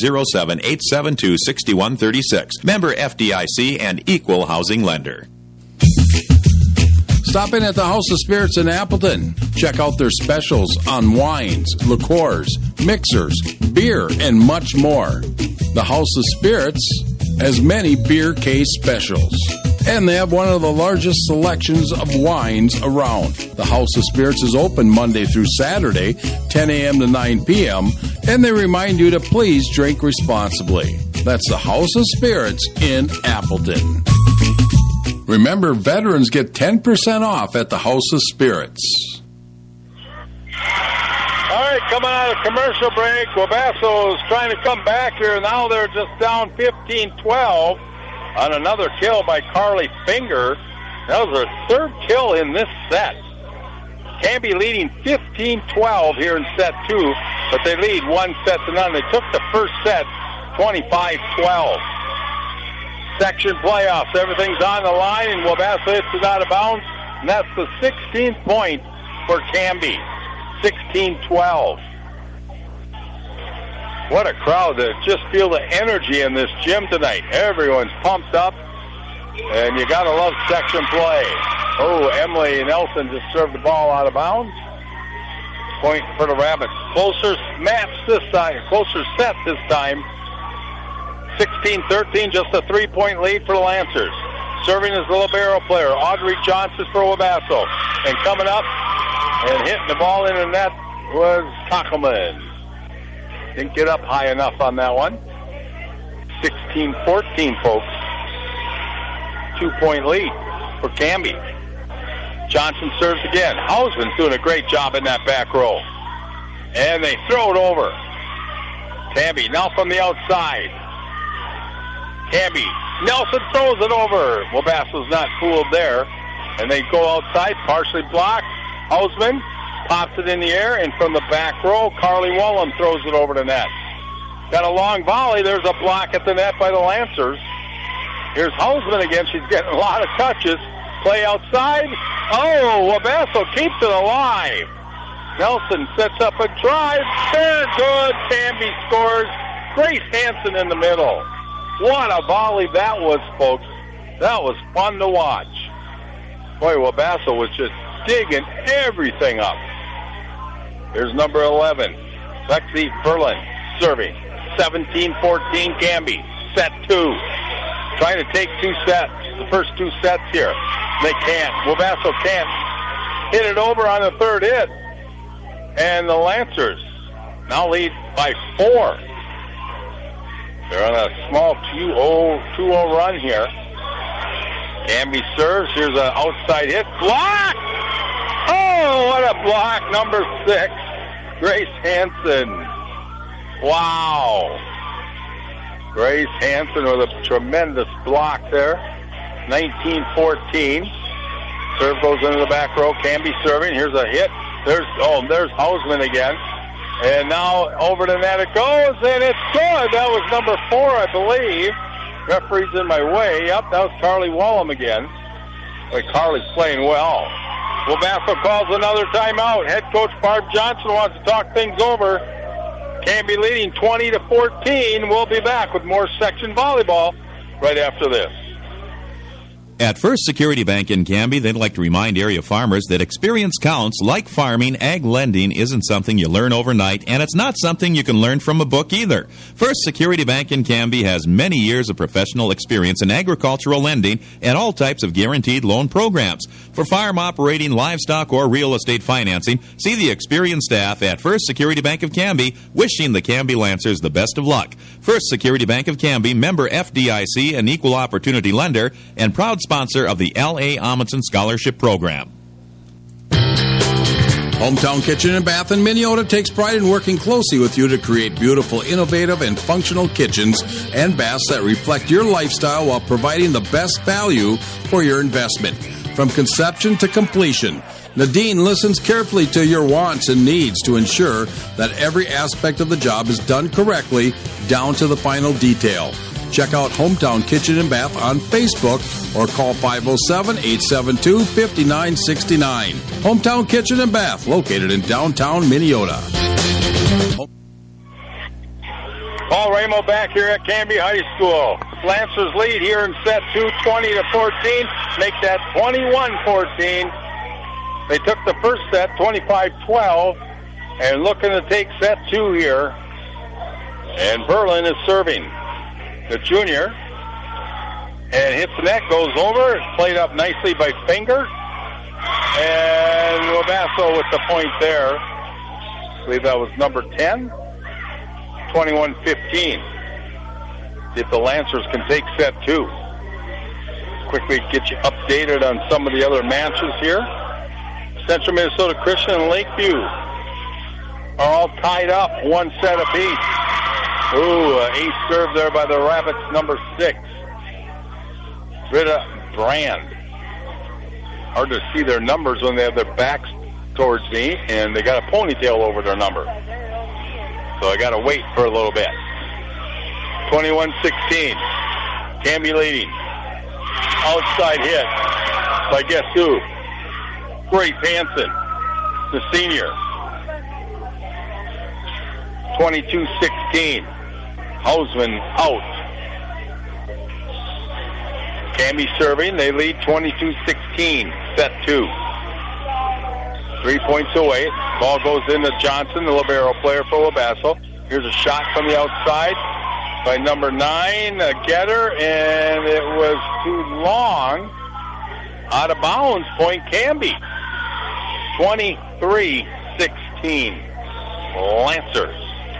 507-872-6136. Member FDIC and equal housing lender. Stop in at the House of Spirits in Appleton. Check out their specials on wines, liqueurs, mixers, beer, and much more. The House of Spirits has many beer case specials. And they have one of the largest selections of wines around. The House of Spirits is open Monday through Saturday, 10 a.m. to 9 p.m., and they remind you to please drink responsibly. That's the House of Spirits in Appleton. Remember, veterans get 10% off at the House of Spirits. All right, coming out of commercial break. Wabasso is trying to come back here. Now they're just down 15-12 on another kill by Carly Finger. That was her third kill in this set. Canby leading 15-12 here in set 2, but they lead 1-0. They took the first set 25-12. Section playoffs. Everything's on the line, and Wabasso hits it out of bounds, and that's the 16th point for Canby. 16-12. What a crowd. Just feel the energy in this gym tonight. Everyone's pumped up, and you got to love section play. Oh, Emily Nelson just served the ball out of bounds. Point for the Rabbits. Closer match this time. Closer set this time. 16-13, just a 3-point lead for the Lancers. Serving as the libero player, Audrey Johnson for Wabasso. And coming up and hitting the ball in the net was Kockelman. Didn't get up high enough on that one. 16-14, folks. 2-point lead for Canby. Johnson serves again. Hausman's doing a great job in that back row. And they throw it over. Canby now from the outside. Canby. Nelson throws it over. Wabasso's not fooled there. And they go outside, partially blocked. Hausman pops it in the air, and from the back row, Carly Wallum throws it over the net. Got a long volley. There's a block at the net by the Lancers. Here's Hausman again. She's getting a lot of touches. Play outside. Oh, Wabasso keeps it alive. Nelson sets up a drive. They're good. Canby scores. Grace Hansen in the middle. What a volley that was, folks. That was fun to watch. Boy, Wabasso was just digging everything up. Here's number 11, Lexi Berlin, serving. 17-14 Canby. Set 2. Trying to take 2 sets. The first 2 sets here. They can't. Wabasso can't hit it over on the third hit. And the Lancers now lead by 4. They're on a small 2-0 run here. Canby serves. Here's an outside hit. Block! Oh, what a block. Number 6, Grace Hansen. Wow. Grace Hansen with a tremendous block there. 19-14. Serve goes into the back row. Canby serving. Here's a hit. There's Hausman again. And now over the net it goes, and it's good. That was number 4, I believe. Referee's in my way. Yep, that was Carly Wallum again. Boy, Carly's playing well. Wabasso calls another timeout. Head coach Barb Johnson wants to talk things over. Canby leading 20-14. We'll be back with more section volleyball right after this. At First Security Bank in Canby, they'd like to remind area farmers that experience counts. Like farming, ag lending isn't something you learn overnight, and it's not something you can learn from a book either. First Security Bank in Canby has many years of professional experience in agricultural lending and all types of guaranteed loan programs. For farm operating, livestock, or real estate financing, see the experienced staff at First Security Bank of Canby, wishing the Canby Lancers the best of luck. First Security Bank of Canby, member FDIC, an equal opportunity lender, and proud sponsor of the L.A. Amundsen Scholarship Program. Hometown Kitchen and Bath in Minneota takes pride in working closely with you to create beautiful, innovative, and functional kitchens and baths that reflect your lifestyle while providing the best value for your investment. From conception to completion, Nadine listens carefully to your wants and needs to ensure that every aspect of the job is done correctly down to the final detail. Check out Hometown Kitchen and Bath on Facebook or call 507-872-5969. Hometown Kitchen and Bath, located in downtown Minneota. Paul Ramo back here at Canby High School. Lancers lead here in set 2, 20-14. Make that 21-14. They took the first set, 25-12, and looking to take set 2 here. And Berlin is serving. The junior, and hits the net, goes over, played up nicely by Finger, and Wabasso with the point there. I believe that was number 10, 21-15. If the Lancers can take set 2. Quickly get you updated on some of the other matches here. Central Minnesota Christian and Lakeview are all tied up, one set apiece. Ooh, ace serve there by the Rabbits, number 6. Britta Brand. Hard to see their numbers when they have their backs towards me, and they got a ponytail over their number. So I got to wait for a little bit. 21-16. Canby leading. Outside hit by guess who? Grace Hansen, the senior. 22-16. Hausman out. Canby serving. They lead 22-16. Set 2. 3 points away. Ball goes into Johnson, the libero player for Wabasso. Here's a shot from the outside by number 9, a getter, and it was too long. Out of bounds, point Canby. 23-16. Lancers.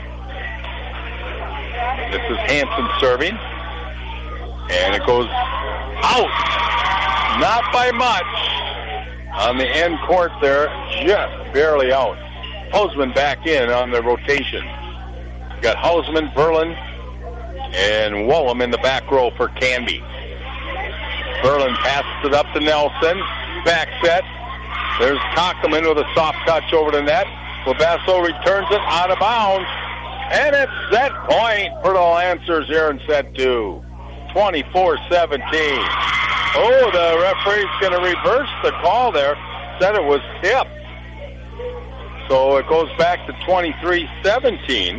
This is Hansen serving. And it goes out. Not by much. On the end court there, just barely out. Hausman back in on the rotation. Got Hausman, Berlin, and Wollum in the back row for Canby. Berlin passes it up to Nelson. Back set. There's Cockerman with a soft touch over the net. Wabasso returns it out of bounds. And it's set point for the Lancers here in set 2. 24-17. Oh, the referee's going to reverse the call there. Said it was tipped. So it goes back to 23-17.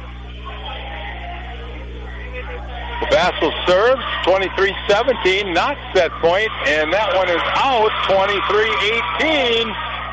Wabasso serves, 23-17, not set point, and that one is out, 23-18.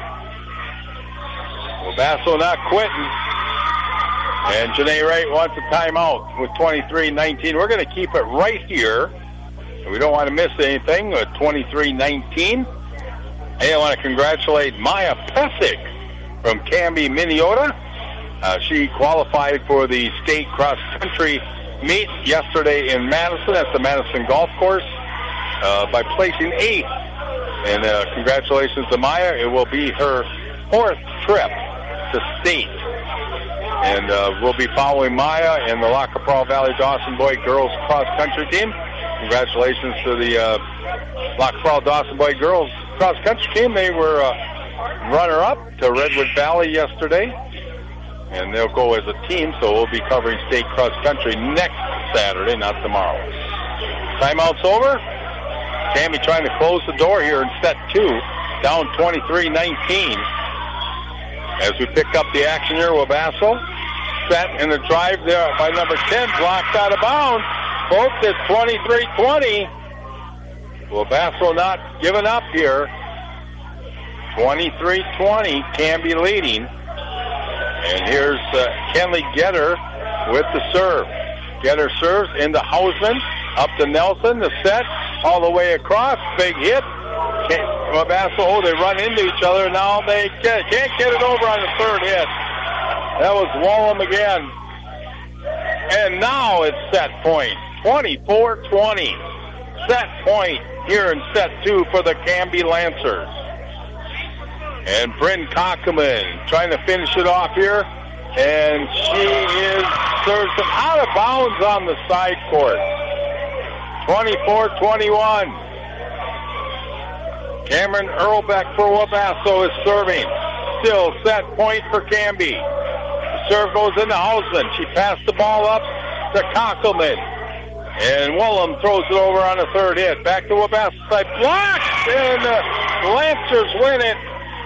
Wabasso not quitting. And Janae Wright wants a timeout with 23-19. We're going to keep it right here. We don't want to miss anything with 23-19. Hey, I want to congratulate Maya Pesic from Canby, Minnesota. She qualified for the state cross-country meet yesterday in Madison at the Madison Golf Course by placing 8th. And congratulations to Maya. It will be her 4th trip to state. And we'll be following Maya and the Lac La Prairie Valley Dawson Boy girls cross-country team. Congratulations to the Lac La Prairie Dawson Boy girls cross-country team. They were runner-up to Redwood Valley yesterday. And they'll go as a team, so we'll be covering state cross-country next Saturday, not tomorrow. Timeout's over. Canby trying to close the door here in set 2, down 23-19. As we pick up the action here, Wabasso set in the drive there by number 10, blocked out of bounds. Folks, it's 23-20. Wabasso not giving up here. 23-20, Canby leading. And here's Kenley Getter with the serve. Getter serves into Hausman, up to Nelson, the set, all the way across, big hit. Wabasso, they run into each other. Now they can't get it over on the third hit. That was Wollum again. And now it's set point, 24-20. Set point here in set 2 for the Canby Lancers. And Bryn Cockerman trying to finish it off here. And she serves them out of bounds on the side court. 24-21. Cameron Earlbeck for Wabasso is serving. Still set point for Canby. The serve goes into Hausman. She passed the ball up to Cockerman. And Wollum throws it over on the third hit. Back to Wabasso side. Blocked! And the Lancers win it.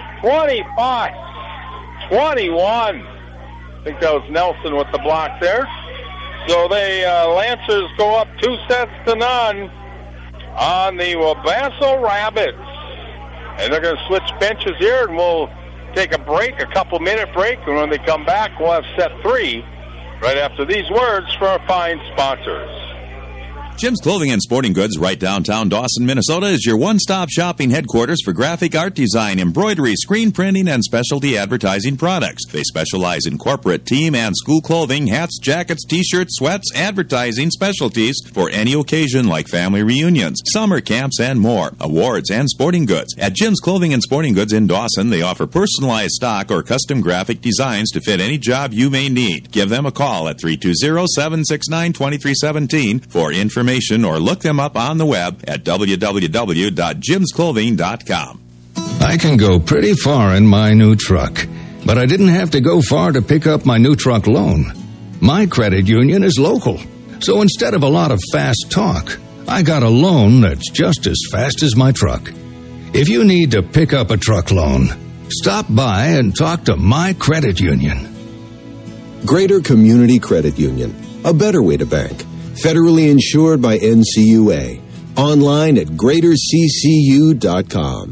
25-21. I think that was Nelson with the block there. So the Lancers go up 2-0 on the Wabasso Rabbits. And they're going to switch benches here, and we'll take a break, a couple-minute break. And when they come back, we'll have set 3 right after these words from our fine sponsors. Jim's Clothing and Sporting Goods, right downtown Dawson, Minnesota, is your one-stop shopping headquarters for graphic art design, embroidery, screen printing, and specialty advertising products. They specialize in corporate, team, and school clothing, hats, jackets, t-shirts, sweats, advertising specialties for any occasion like family reunions, summer camps, and more. Awards and sporting goods. At Jim's Clothing and Sporting Goods in Dawson, they offer personalized stock or custom graphic designs to fit any job you may need. Give them a call at 320-769-2317 for information or look them up on the web at www.jimsclothing.com. I can go pretty far in my new truck, but I didn't have to go far to pick up my new truck loan. My credit union is local, so instead of a lot of fast talk, I got a loan that's just as fast as my truck. If you need to pick up a truck loan, stop by and talk to my credit union. Greater Community Credit Union, a better way to bank. Federally insured by NCUA. Online at greaterccu.com.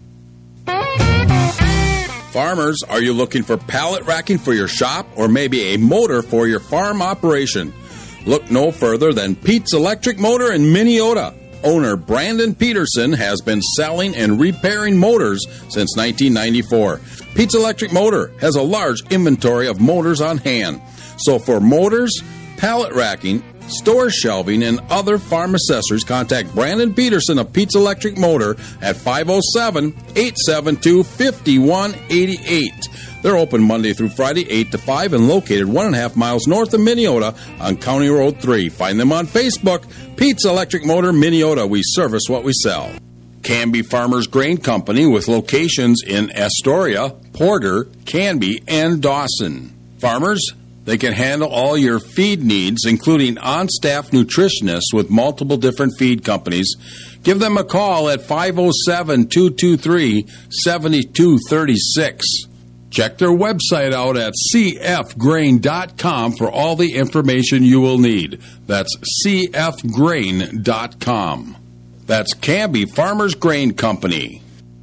Farmers, are you looking for pallet racking for your shop or maybe a motor for your farm operation? Look no further than Pete's Electric Motor in Minneota. Owner Brandon Peterson has been selling and repairing motors since 1994. Pete's Electric Motor has a large inventory of motors on hand. So for motors, pallet racking, store shelving, and other farm accessories, contact Brandon Peterson of Pete's Electric Motor at 507-872-5188. They're open Monday through Friday, 8 to 5, and located 1.5 miles north of Minneota on County Road 3. Find them on Facebook, Pete's Electric Motor Minneota. We service what we sell. Canby Farmers Grain Company with locations in Astoria, Porter, Canby, and Dawson. Farmers, they can handle all your feed needs, including on-staff nutritionists with multiple different feed companies. Give them a call at 507-223-7236. Check their website out at cfgrain.com for all the information you will need. That's cfgrain.com. That's Canby Farmers Grain Company.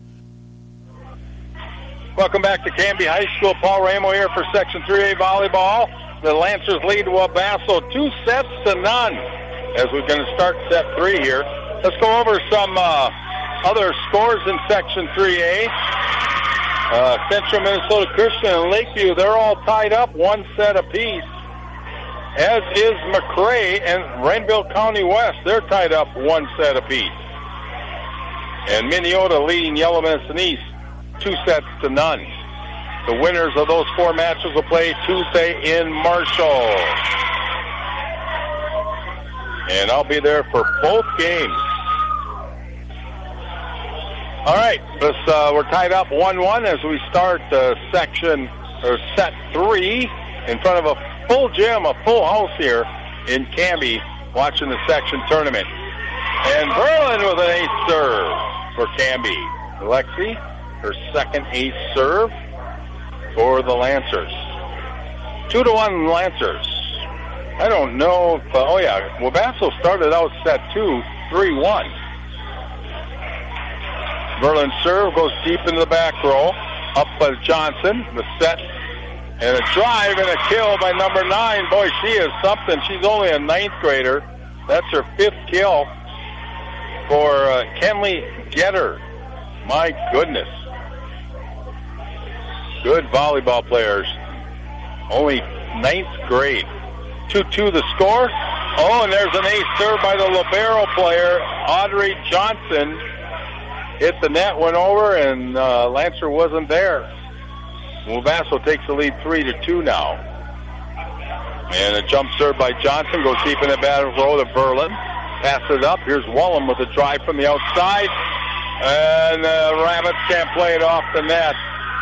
Welcome back to Canby High School. Paul Ramo here for Section 3A volleyball. The Lancers lead Wabasso 2-0 as we're going to start set 3 here. Let's go over some other scores in Section 3A. Central Minnesota Christian and Lakeview, they're all tied up 1 set apiece, as is McRae and Renville County West. They're tied up 1 set apiece. And Minneota leading Yellow Medicine East 2-0. The winners of those 4 matches will play Tuesday in Marshall. And I'll be there for both games. All right, we're tied up 1-1 as we start set 3 in front of a full gym, a full house here in Canby, watching the section tournament. And Berlin with an ace serve for Canby. Alexi, her second ace serve for the Lancers. 2-1 Lancers. I don't know if, Wabasso started out set 2, 3-1. Berlin serve goes deep into the back row. Up by Johnson, the set, and a drive and a kill by number 9. Boy, she is something. She's only a 9th grader. That's her 5th kill for Kenley Getter. My goodness. Good volleyball players. Only 9th grade. 2-2 the score. Oh, and there's an ace serve by the libero player, Audrey Johnson. Hit the net, went over, and Lancer wasn't there. Wabasso takes the lead 3-2 now. And a jump serve by Johnson goes deep in the back row to Berlin. Passes it up. Here's Wallum with a drive from the outside. And the Rabbits can't play it off the net.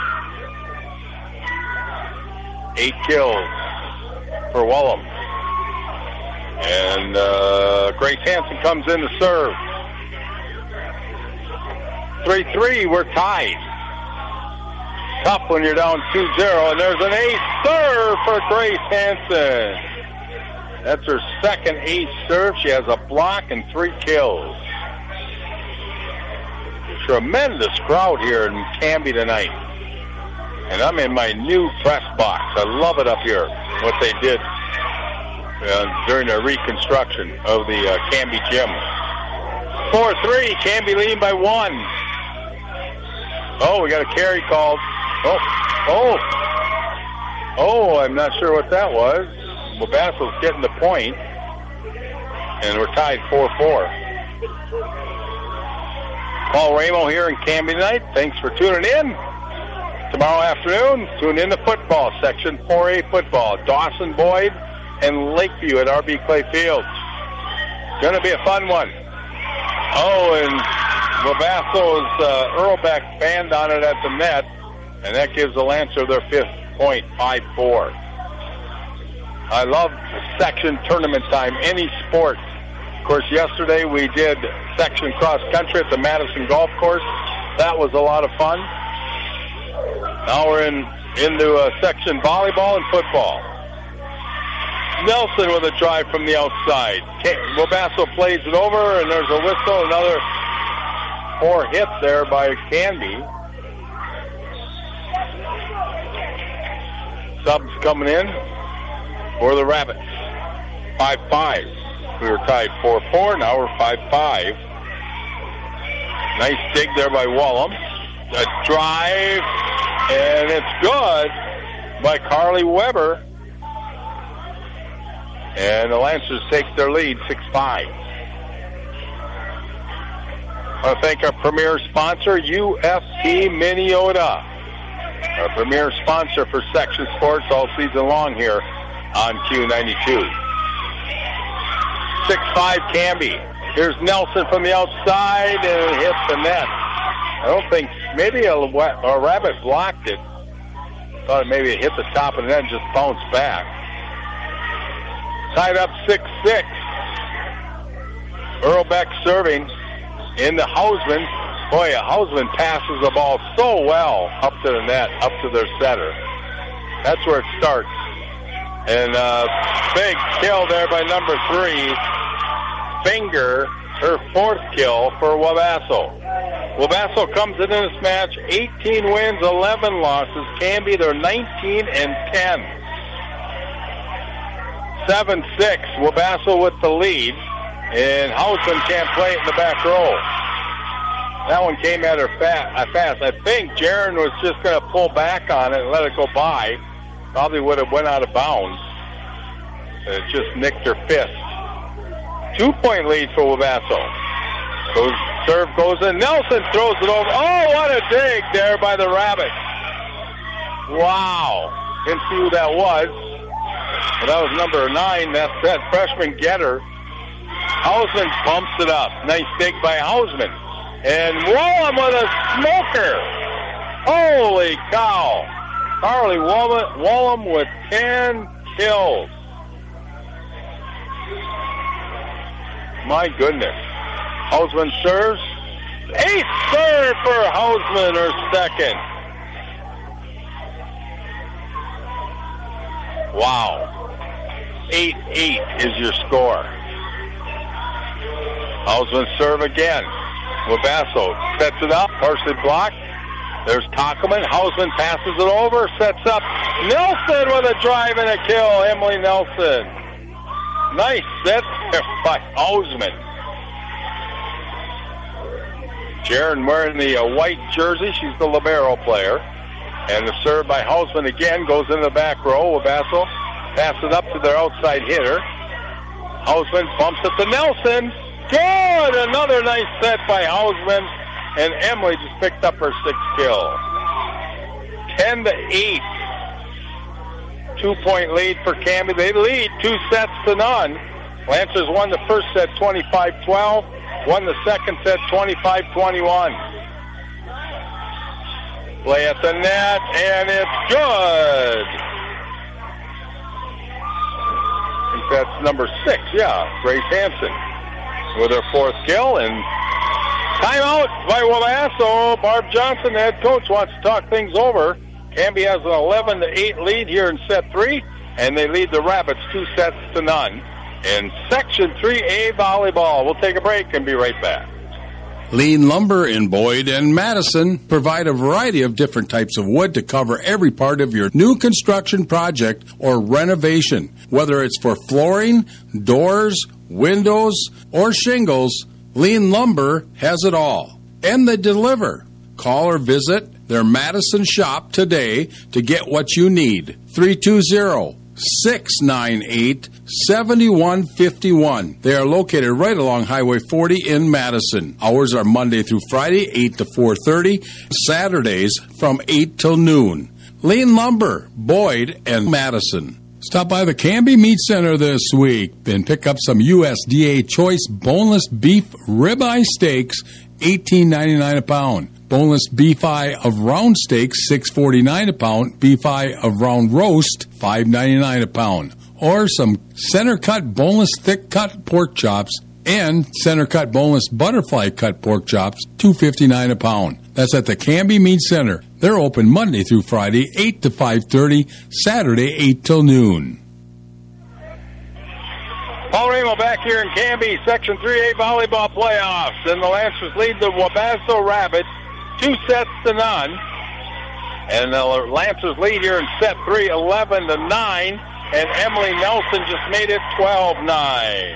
8 kills for Wallum. And Grace Hansen comes in to serve. 3-3, we're tied. Tough when you're down 2-0, and there's an ace serve for Grace Hansen. That's her second ace serve. She has a block and 3 kills. Tremendous crowd here in Canby tonight. And I'm in my new press box. I love it up here, what they did. during the reconstruction of the Canby gym. 4-3, Canby leading by 1. Oh, we got a carry called. Oh, I'm not sure what that was. Wabasso's getting the point, and we're tied 4-4. Paul Ramo here in Canby tonight. Thanks for tuning in. Tomorrow afternoon, tune in to football, Section 4A football. Dawson Boyd and Lakeview at RB Clay Fields. Going to be a fun one. Oh, and Wabasso's Earlbeck banned on it at the net, and that gives the Lancer their 5th point, 5-4. I love section tournament time, any sport. Of course, yesterday we did section cross country at the Madison Golf Course. That was a lot of fun. Now we're into section volleyball and football. Nelson with a drive from the outside. Wabasso plays it over, and there's a whistle. Another 4 hits there by Canby. Subs coming in for the Rabbits. 5-5. We were tied 4-4. Now we're 5-5. Nice dig there by Wallum. A drive, and it's good by Carly Weber. And the Lancers take their lead 6-5. I want to thank our premier sponsor, UFP Minneota. Our premier sponsor for section sports all season long here on Q92. 6-5 Canby. Here's Nelson from the outside, and it hits the net. I don't think, maybe a Rabbit blocked it. Thought maybe it hit the top of the net and just bounced back. Tied up 6-6. Earlbeck serving into Hausman. Boy, Hausman passes the ball so well up to the net, up to their setter. That's where it starts. And big kill there by number 3. Finger, her 4th kill for Wabasso. Wabasso comes into this match 18 wins, 11 losses. Canby, they're 19-10. 7-6. Wabasso with the lead. And Hausman can't play it in the back row. That one came at her fast. I think Jaron was just going to pull back on it and let it go by. Probably would have went out of bounds. It just nicked her fist. 2-point lead for Wabasso. Serve goes in. Nelson throws it over. Oh, what a dig there by the Rabbits. Wow. Didn't see who that was. But that was number 9. That's that freshman getter. Hausman bumps it up. Nice dig by Hausman. And Wallum with a smoker. Holy cow. Carly Wallum with 10 kills. My goodness. Hausman serves. 8th serve for Hausman, her 2nd. Wow. 8-8 is your score. Hausman serve again. Wabasso sets it up, partially blocked. There's Tockelman. Hausman passes it over, sets up. Nelson with a drive and a kill. Emily Nelson. Nice set by Hausman. Jaron wearing the white jersey. She's the libero player. And the serve by Hausman again goes in the back row. Wabasso passes it up to their outside hitter. Hausman bumps it to Nelson. Good! Another nice set by Hausman. And Emily just picked up her 6th kill. 10-8. 2-point lead for Canby. They lead 2-0. Lancers won the first set 25-12. Won the second set 25-21. Play at the net, and it's good. I think that's number 6. Yeah, Grace Hansen with her 4th kill. And timeout by Wabasso. Barb Johnson, the head coach, wants to talk things over. Canby has an 11-8 lead here in set 3, and they lead the Rabbits 2-0 in Section 3A volleyball. We'll take a break and be right back. Lean Lumber in Boyd and Madison provide a variety of different types of wood to cover every part of your new construction project or renovation. Whether it's for flooring, doors, windows, or shingles, Lean Lumber has it all. And they deliver. Call or visit their Madison shop today to get what you need. 320-698-7151. They are located right along Highway 40 in Madison. Hours are Monday through Friday, 8 to 4:30. Saturdays from 8 till noon. Lean Lumber, Boyd, and Madison. Stop by the Canby Meat Center this week and pick up some USDA Choice Boneless Beef Ribeye Steaks, $18.99 a pound. Boneless beef eye of round steaks, $6.49 a pound. Beef eye of round roast, $5.99 a pound. Or some center cut boneless thick cut pork chops and center cut boneless butterfly cut pork chops, $2.59 a pound. That's at the Canby Meat Center. They're open Monday through Friday, 8 to 5:30, Saturday, 8 till noon. Paul Ramo back here in Canby, Section 3A volleyball playoffs. And the Lancers lead the Wabasso Rabbits 2-0. And the Lancers lead here in set 3, 11-9. And Emily Nelson just made it 12-9.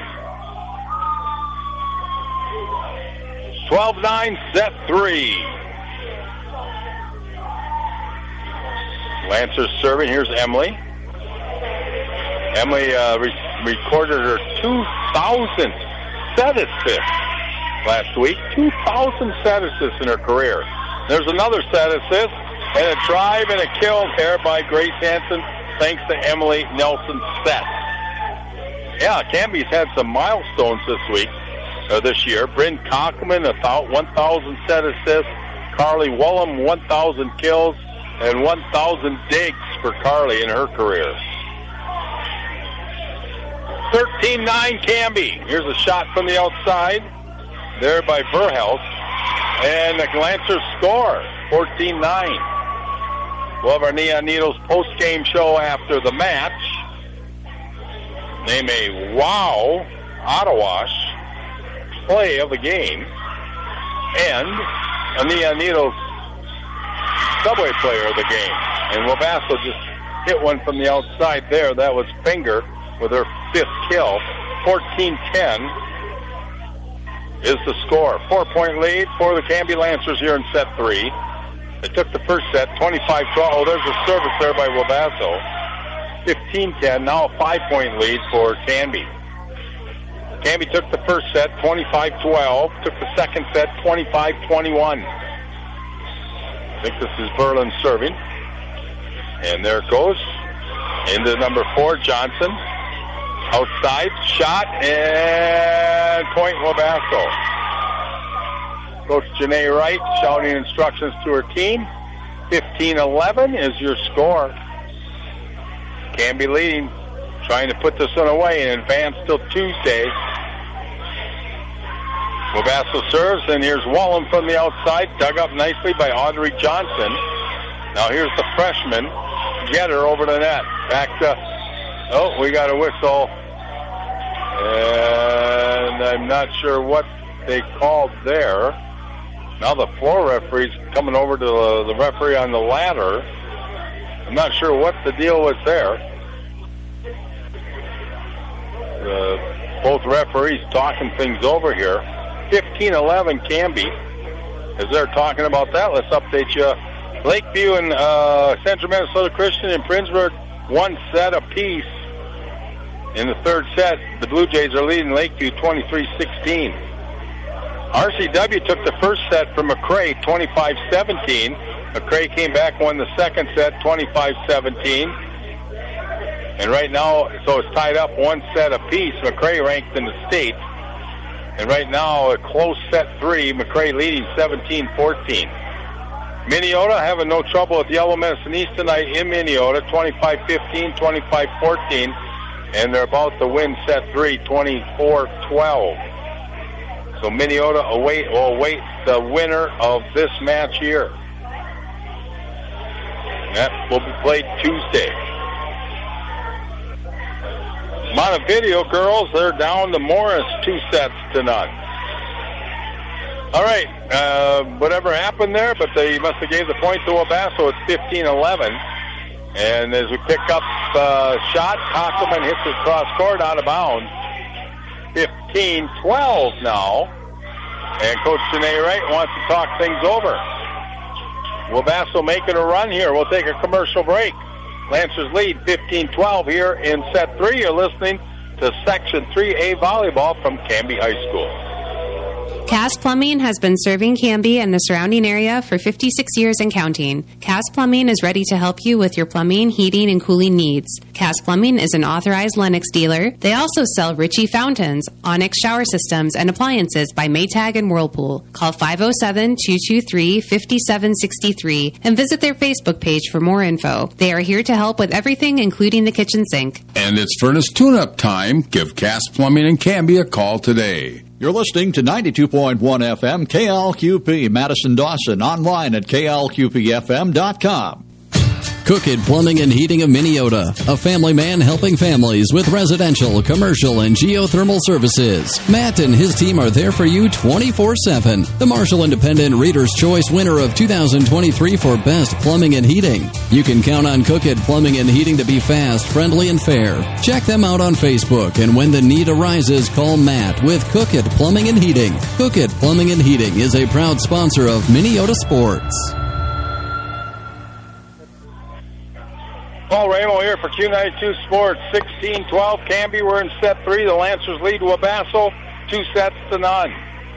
12-9, set 3. Lancers serving. Here's Emily. Emily recorded her 2,000th set assist last week. 2,000 set assists in her career. There's another set assist and a drive and a kill there by Grace Hansen, thanks to Emily Nelson's set. Yeah, Canby's had some milestones this year. Bryn Cockman, 1,000 set assists. Carly Wellham, 1,000 kills. And 1,000 digs for Carly in her career. 13-9 Canby. Here's a shot from the outside. There by Verhelst. And the Lancers score. 14-9. We'll have our Neon Needles post-game show after the match. Name a Wow Ottawash play of the game. And a Neon Needles Subway player of the game. And Wabasso just hit one from the outside there. That was Finger with her 5th kill. 14-10 is the score. 4-point lead for the Canby Lancers here in set 3. They took the first set, 25-12. Oh, there's a service there by Wabasso. 15-10. Now a 5-point lead for Canby. Canby took the first set, 25-12. Took the second set, 25-21. I think this is Berlin serving. And there it goes. Into number 4, Johnson. Outside, shot, and point Wabasso. Coach Janae Wright shouting instructions to her team. 15-11 is your score. Canby leading, trying to put this one away and advance till Tuesday. Wabasso serves, and here's Wallem from the outside, dug up nicely by Audrey Johnson. Now here's the freshman, Getter over the net. Back to, we got a whistle. And I'm not sure what they called there. Now the floor referee's coming over to the referee on the ladder. I'm not sure what the deal was there. Both referees talking things over here. 15-11 Canby. As they're talking about that, let's update you. Lakeview and Central Minnesota Christian and Princeburg, 1 set apiece. In the third set, the Blue Jays are leading Lakeview 23-16. RCW took the first set from McRae, 25-17. McRae came back, won the second set, 25-17. And right now, so it's tied up 1 set apiece. McRae ranked in the state. And right now, a close set 3, McRae leading 17-14. Minneota having no trouble with Yellow Medicine East tonight in Minneota, 25-15, 25-14. And they're about to win set 3, 24-12. So Minneota will await the winner of this match here. That will be played Tuesday. Montevideo girls, they're down to Morris 2-0. All right. Whatever happened there, but they must have gave the point to Wabasso. It's 15-11. And as we pick up shot, Cockelman hits it cross court out of bounds. 15-12 now. And Coach Janae Wright wants to talk things over. Wabasso making a run here. We'll take a commercial break. Lancers lead 15-12 here in set 3. You're listening to Section 3A volleyball from Canby High School. Cass Plumbing has been serving Canby and the surrounding area for 56 years and counting. Cass Plumbing is ready to help you with your plumbing, heating, and cooling needs. Cass Plumbing is an authorized Lennox dealer. They also sell Ritchie fountains, Onyx shower systems, and appliances by Maytag and Whirlpool. Call 507-223-5763 and visit their Facebook page for more info. They are here to help with everything, including the kitchen sink. And it's furnace tune-up time. Give Cass Plumbing in Canby a call today. You're listening to 92.1 FM KLQP Madison-Dawson, online at klqpfm.com. Cookit Plumbing and Heating of Minneota, a family man helping families with residential, commercial, and geothermal services. Matt and his team are there for you 24/7. The Marshall Independent Reader's Choice winner of 2023 for Best Plumbing and Heating. You can count on Cookit Plumbing and Heating to be fast, friendly, and fair. Check them out on Facebook, and when the need arises, call Matt with Cookit Plumbing and Heating. Cookit Plumbing and Heating is a proud sponsor of Minneota Sports. Paul Ramo here for Q92 Sports. 16-12 Canby. We're in set 3. The Lancers lead Wabasso 2-0.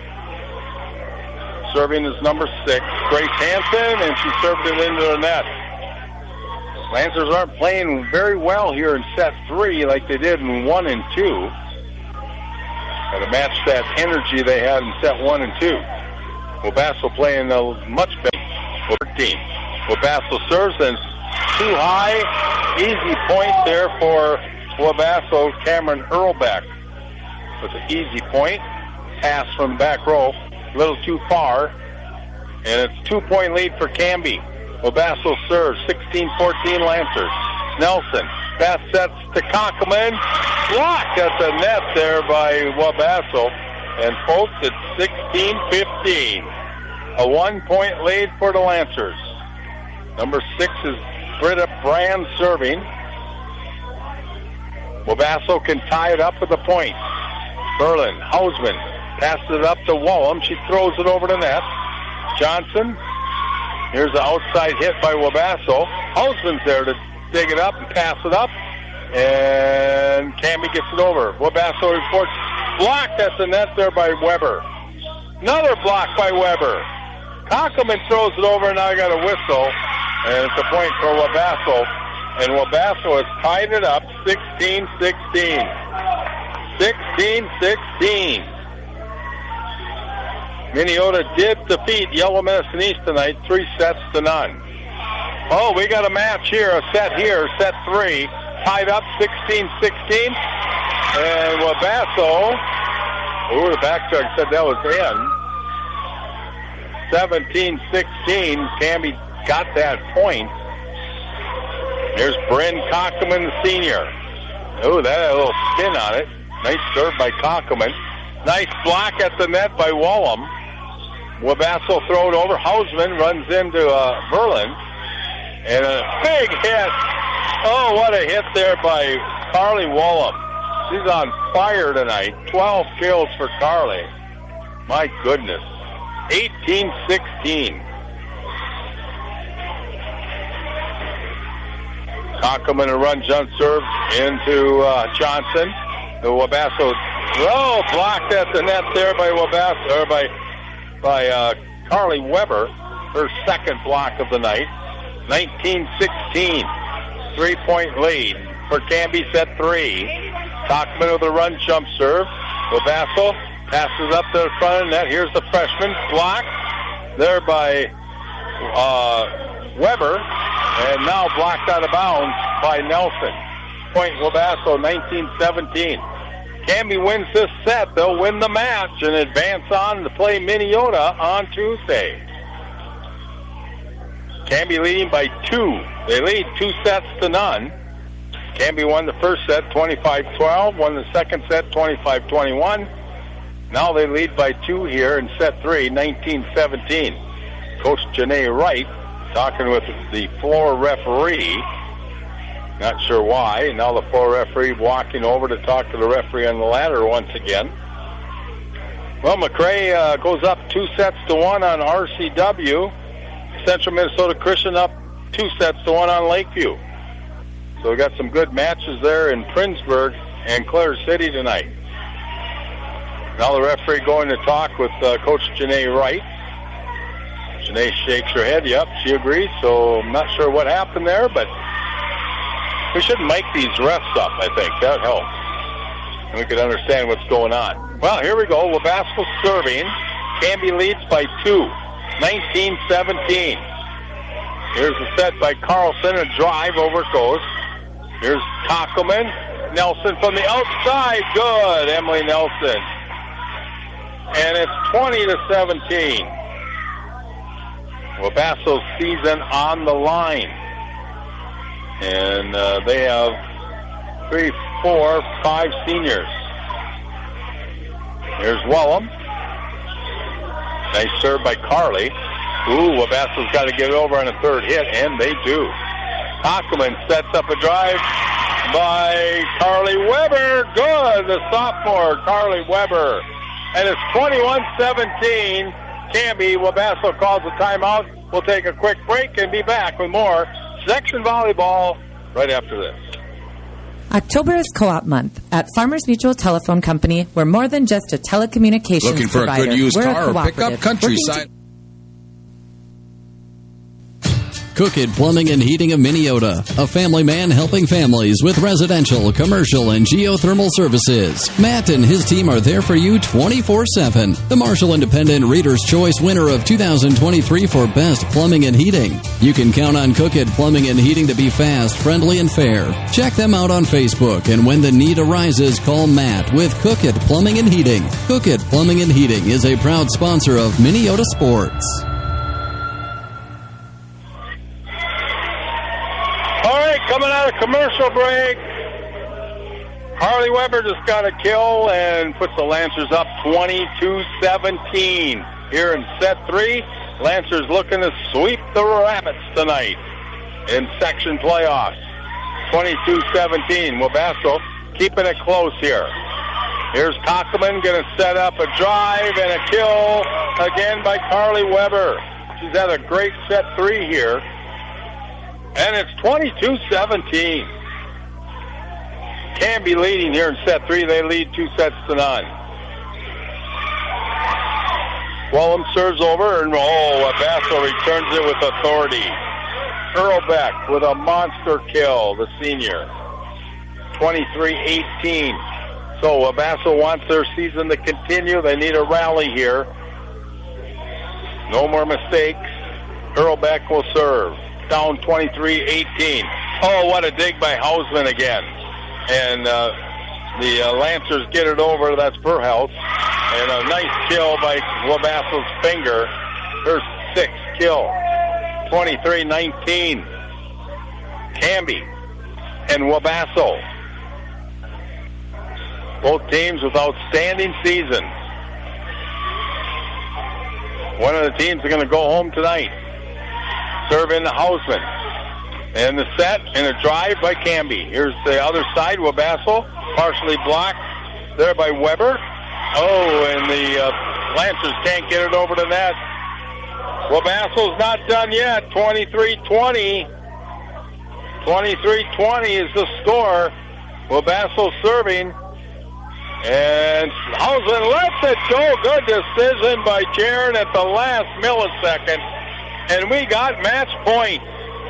Serving is number 6, Grace Hansen, and she served it into the net. Lancers aren't playing very well here in set 3 like they did in 1 and 2. Got to match that energy they had in set 1 and 2. Wabasso playing much better. 13. Wabasso serves and too high. Easy point there for Wabasso. Cameron Earlbeck with an easy point. Pass from the back row. A little too far. And it's 2-point lead for Canby. Wabasso serves 16-14 Lancers. Nelson. Pass sets to Cockelman. Blocked at the net there by Wabasso. And folks, it's 16-15. A 1-point lead for the Lancers. Number 6 is Britta Brand serving. Wabasso can tie it up with a point. Berlin, Hausman passes it up to Wallum. She throws it over the net. Johnson. Here's the outside hit by Wabasso. Hausman's there to dig it up and pass it up. And Canby gets it over. Wabasso reports blocked at the net there by Weber. Another block by Weber. Cockelman throws it over, and now I got a whistle. And it's a point for Wabasso. And Wabasso has tied it up 16-16. 16-16. Minneota did defeat Yellow Medicine East tonight, 3-0. Oh, we got a match here, a set here, set 3. Tied up 16-16. And Wabasso, the back check said that was in. 17-16. Canby got that point. There's Bryn Cockelman, the senior. Oh, that had a little spin on it. Nice serve by Cockelman. Nice block at the net by Wallum. Wabasso throw it over. Hausman runs into Verlin. And a big hit. Oh, what a hit there by Carly Wallum. She's on fire tonight. 12 kills for Carly. My goodness. 18-16. Cockelman a run jump serve into Johnson. The Wabasso blocked at the net there by Wabasso, or by Carly Weber. Her second block of the night. 19-16. 3-point lead for Canby set 3. Cockelman with a run jump serve. Wabasso passes up to the front of the net. Here's the freshman block there by Weber. And now blocked out of bounds by Nelson. Point Wabasso, 19-17. Canby wins this set. They'll win the match and advance on to play Minneota on Tuesday. Canby leading by 2. They lead 2-0. Canby won the first set 25-12, won the second set 25-21. Now they lead by 2 here in set 3, 19-17. Coach Janae Wright talking with the floor referee. Not sure why. Now the floor referee walking over to talk to the referee on the ladder once again. Well, McRae goes up 2-1 on RCW. Central Minnesota Christian up 2-1 on Lakeview. So we got some good matches there in Princeburg and Clare City tonight. Now the referee going to talk with Coach Janae Wright. Janae shakes her head. Yep, she agrees. So I'm not sure what happened there, but we should mic these refs up, I think. That would help. And we could understand what's going on. Well, here we go. Wabasco serving. Canby leads by 2, 19-17. Here's the set by Carlson. A drive, over it goes. Here's Tockelman. Nelson from the outside. Good, Emily Nelson. And it's 20-17. Wabasco's season on the line. And they have 3, 4, 5 seniors. Here's Wellham. Nice serve by Carly. Ooh, Wabasco's got to get it over on a third hit, and they do. Tockelman sets up a drive by Carly Weber. Good, the sophomore, Carly Weber. And it's 21-17. Canby. Wabasco calls a timeout. We'll take a quick break and be back with more section volleyball right after this. October is Co-op Month. At Farmers Mutual Telephone Company, we're more than just a telecommunications Looking for provider. a good used We're car or pickup? Countryside. Cookit Plumbing and Heating of Minneota, a family man helping families with residential, commercial, and geothermal services. Matt and his team are there for you 24/7. The Marshall Independent Reader's Choice winner of 2023 for Best Plumbing and Heating. You can count on Cookit Plumbing and Heating to be fast, friendly, and fair. Check them out on Facebook, and when the need arises, call Matt with Cookit Plumbing and Heating. Cookit Plumbing and Heating is a proud sponsor of Minneota Sports. Coming out of commercial break, Harley Weber just got a kill and puts the Lancers up 22-17. Here in set 3, Lancers looking to sweep the Rabbits tonight in section playoffs. 22-17. Wabasco keeping it close here. Here's Tockelman going to set up a drive and a kill again by Carly Weber. She's had a great set 3 here. And it's 22-17. Canby leading here in set 3. They lead 2-0. Wellham serves over, and Wabasco returns it with authority. Earlbeck with a monster kill, the senior. 23-18. So Wabasco wants their season to continue. They need a rally here. No more mistakes. Earlbeck will serve. Down 23-18. Oh, what a dig by Hausman again. And the Lancers get it over. That's Burhouse. And a nice kill by Wabasco's finger. Her 6th kill. 23-19. Canby and Wabasco. Both teams with outstanding seasons. One of the teams are going to go home tonight. Serve in the Hausman. And the set and a drive by Canby. Here's the other side. Wabasco partially blocked there by Weber. Oh, and the Lancers can't get it over the net. Wabasco's not done yet. 23-20. 23-20 is the score. Wabasco serving. And Hausman lets it go. Good decision by Jaron at the last millisecond. And we got match point.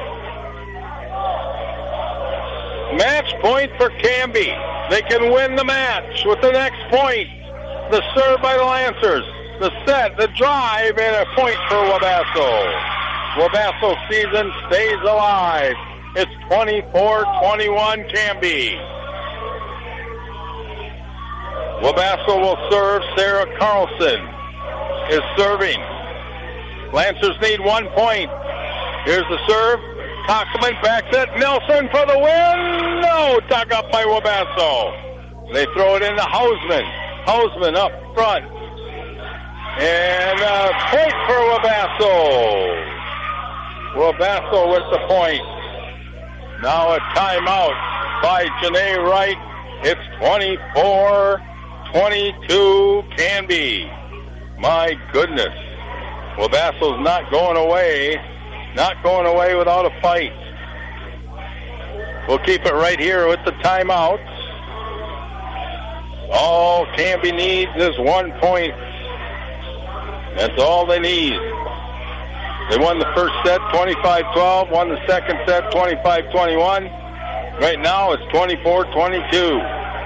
Match point for Canby. They can win the match with the next point. The serve by the Lancers. The set, the drive, and a point for Wabasco. Wabasco season stays alive. It's 24-21 Canby. Wabasco will serve. Sarah Carlson is serving. Lancers need 1 point. Here's the serve. Tockelman backs it. Nelson for the win. No, dug up by Wabasco. They throw it into Hausman. Hausman up front. And point for Wabasso. Wabasso with the point. Now a timeout by Janae Wright. It's 24-22 Canby. My goodness. Wabasso's not going away. Not going away without a fight. We'll keep it right here with the timeouts. All Canby needs is 1 point. That's all they need. They won the first set 25-12, won the second set 25-21. Right now it's 24-22.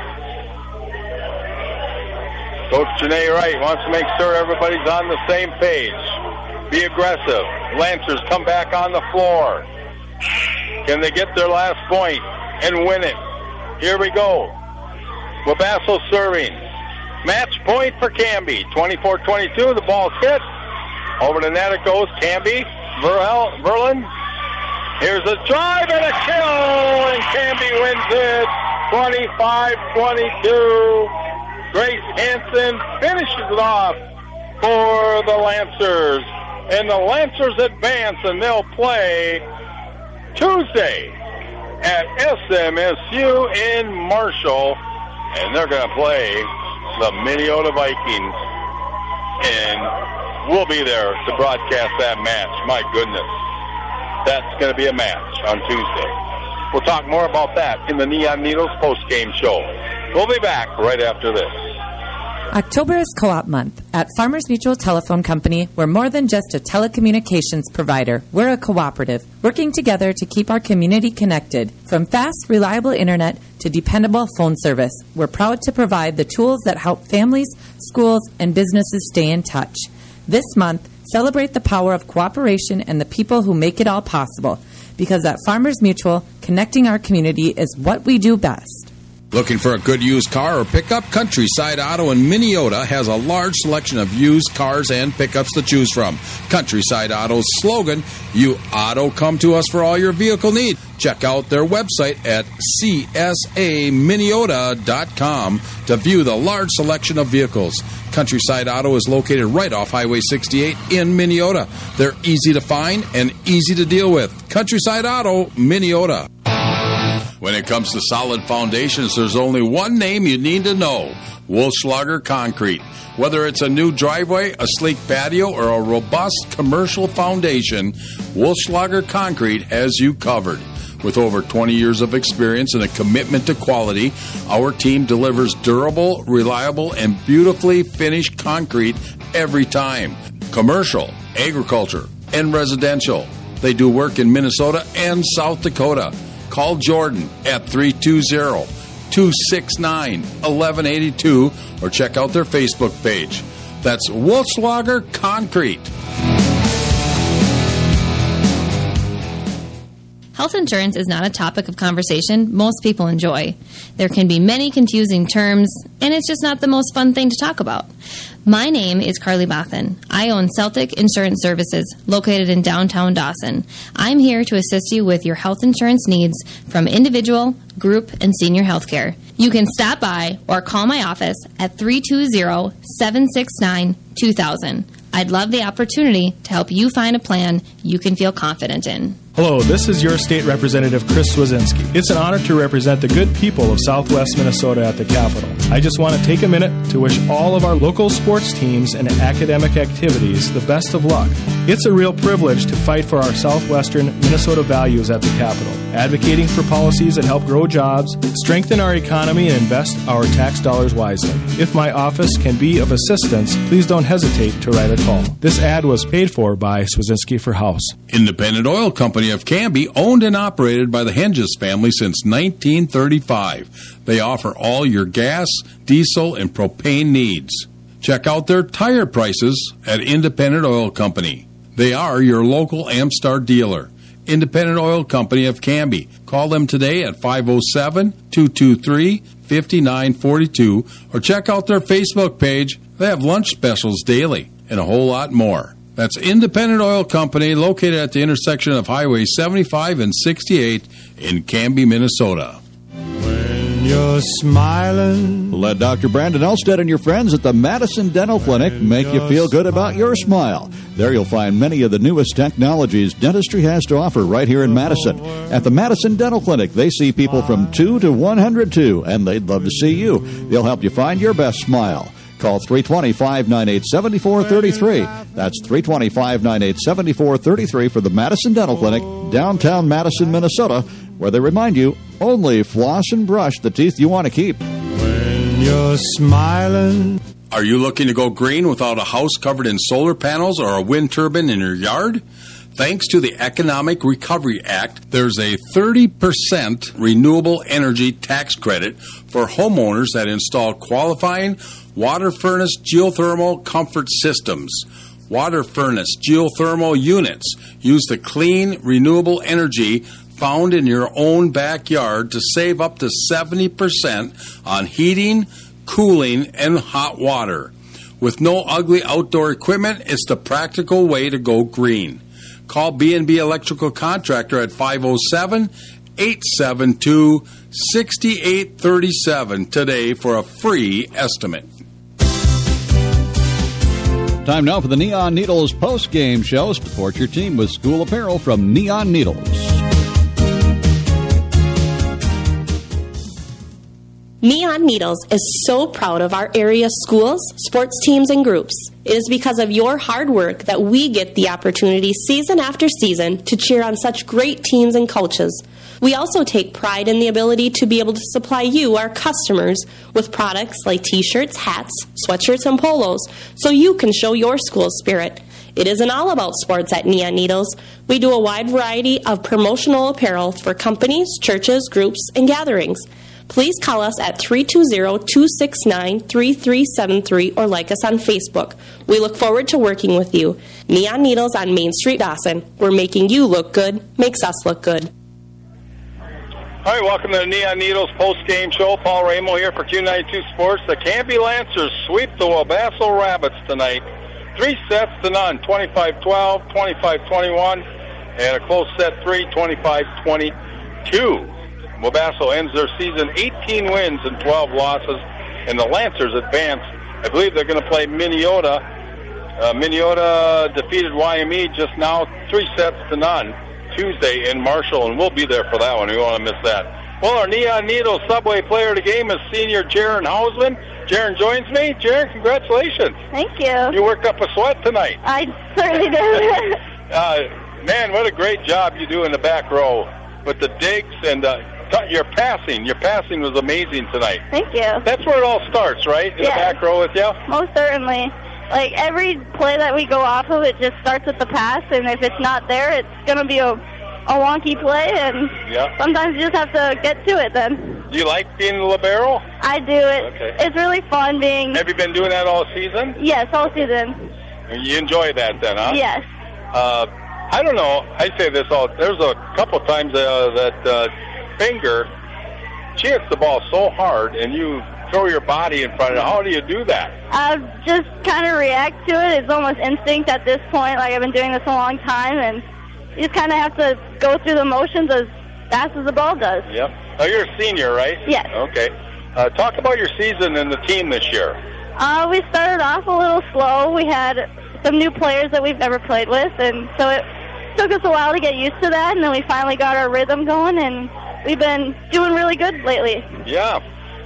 Coach Janae Wright wants to make sure everybody's on the same page. Be aggressive. Lancers come back on the floor. Can they get their last point and win it? Here we go. Wabasso serving. Match point for Canby. 24-22. The ball's hit. Over the net it goes. Canby. Verlin. Here's a drive and a kill. And Canby wins it. 25-22. Grace Hansen finishes it off for the Lancers. And the Lancers advance, and they'll play Tuesday at SMSU in Marshall. And they're going to play the Minneota Vikings. And we'll be there to broadcast that match. My goodness. That's going to be a match on Tuesday. We'll talk more about that in the Neon Needles post-game show. We'll be back right after this. October is Co-op Month. At Farmers Mutual Telephone Company, we're more than just a telecommunications provider. We're a cooperative, working together to keep our community connected. From fast, reliable internet to dependable phone service, we're proud to provide the tools that help families, schools, and businesses stay in touch. This month, celebrate the power of cooperation and the people who make it all possible. Because at Farmers Mutual, connecting our community is what we do best. Looking for a good used car or pickup? Countryside Auto in Minneota has a large selection of used cars and pickups to choose from. Countryside Auto's slogan, "You auto, come to us for all your vehicle needs." Check out their website at csaminneota.com to view the large selection of vehicles. Countryside Auto is located right off Highway 68 in Minneota. They're easy to find and easy to deal with. Countryside Auto, Minneota. When it comes to solid foundations, there's only one name you need to know: Wolfschlager Concrete. Whether it's a new driveway, a sleek patio, or a robust commercial foundation, Wolfschlager Concrete has you covered. With over 20 years of experience and a commitment to quality, our team delivers durable, reliable, and beautifully finished concrete every time. Commercial, agriculture, and residential. They do work in Minnesota and South Dakota. Call Jordan at 320-269-1182 or check out their Facebook page. That's Wolfschlager Concrete. Health insurance is not a topic of conversation most people enjoy. There can be many confusing terms, and it's just not the most fun thing to talk about. My name is Carly Bothan. I own Celtic Insurance Services, located in downtown Dawson. I'm here to assist you with your health insurance needs from individual, group, and senior health care. You can stop by or call my office at 320-769-2000. I'd love the opportunity to help you find a plan you can feel confident in. Hello, this is your state representative, Chris Swazinski. It's an honor to represent the good people of Southwest Minnesota at the Capitol. I just want to take a minute to wish all of our local sports teams and academic activities the best of luck. It's a real privilege to fight for our Southwestern Minnesota values at the Capitol, advocating for policies that help grow jobs, strengthen our economy, and invest our tax dollars wisely. If my office can be of assistance, please don't hesitate to write a call. This ad was paid for by Swazinski for House. Independent Oil Company of Canby, owned and operated by the Henges family since 1935. They offer all your gas, diesel, and propane needs. Check out their tire prices at Independent Oil Company. They are your local Amstar dealer. Independent Oil Company of Canby. Call them today at 507-223-5942 or check out their Facebook page. They have lunch specials daily and a whole lot more. That's Independent Oil Company, located at the intersection of Highway 75 and 68 in Canby, Minnesota. When you're smiling. Let Dr. Brandon Elstead and your friends at the Madison Dental Clinic make you feel good about your smile. There you'll find many of the newest technologies dentistry has to offer right here in Madison. At the Madison Dental Clinic, they see people from 2 to 102, and they'd love to see you. They'll help you find your best smile. Call 320-598-7433. That's 320-598-7433 for the Madison Dental Clinic, downtown Madison, Minnesota, where they remind you, only floss and brush the teeth you want to keep. When you're smiling. Are you looking to go green without a house covered in solar panels or a wind turbine in your yard? Thanks to the Economic Recovery Act, there's a 30% renewable energy tax credit for homeowners that install qualifying water furnace geothermal comfort systems. Water furnace geothermal units use the clean, renewable energy found in your own backyard to save up to 70% on heating, cooling, and hot water. With no ugly outdoor equipment, it's the practical way to go green. Call B&B Electrical Contractor at 507-872-6837 today for a free estimate. Time now for the Neon Needles post-game show. Support your team with school apparel from Neon Needles. Neon Needles is so proud of our area schools, sports teams, and groups. It is because of your hard work that we get the opportunity season after season to cheer on such great teams and coaches. We also take pride in the ability to be able to supply you, our customers, with products like t-shirts, hats, sweatshirts, and polos, so you can show your school's spirit. It isn't all about sports at Neon Needles. We do a wide variety of promotional apparel for companies, churches, groups, and gatherings. Please call us at 320-269-3373 or like us on Facebook. We look forward to working with you. Neon Needles on Main Street, Dawson. We're making you look good, makes us look good. All right, welcome to the Neon Needles post-game show. Paul Ramo here for Q92 Sports. The Canby Lancers sweep the Wabasso Rabbits tonight. 3 sets to none, 25-12, 25-21, and a close set 3, 25-22. Wabasso ends their season 18 wins and 12 losses, and the Lancers advance. I believe they're going to play Minneota. Minneota defeated YME just now, 3 sets to none, Tuesday in Marshall, and we'll be there for that one. We won't miss that. Well, our Neon Needles Subway player of the game is senior Jaron Hausman. Jaron joins me. Jaron, congratulations. Thank you. You worked up a sweat tonight. I certainly did. Man, what a great job you do in the back row with the digs and your passing. Your passing was amazing tonight. Thank you. That's where it all starts, right? In the back row with you? Most certainly. Like, every play that we go off of, it just starts with the pass, and if it's not there, it's going to be a wonky play, and sometimes you just have to get to it then. Do you like being the libero? I do. It's really fun being... Have you been doing that all season? Yes, all season. You enjoy that then, huh? Yes. I don't know. I say this all... There's a couple times that Finger, she hits the ball so hard, and you throw your body in front of it. How do you do that? I just kind of react to it. It's almost instinct at this point. Like, I've been doing this a long time, and you just kind of have to go through the motions as fast as the ball does. Yep. Oh, you're a senior, right? Yes. Okay. Talk about your season and the team this year. We started off a little slow. We had some new players that we've never played with, and so it took us a while to get used to that, and then we finally got our rhythm going, and we've been doing really good lately. Yeah.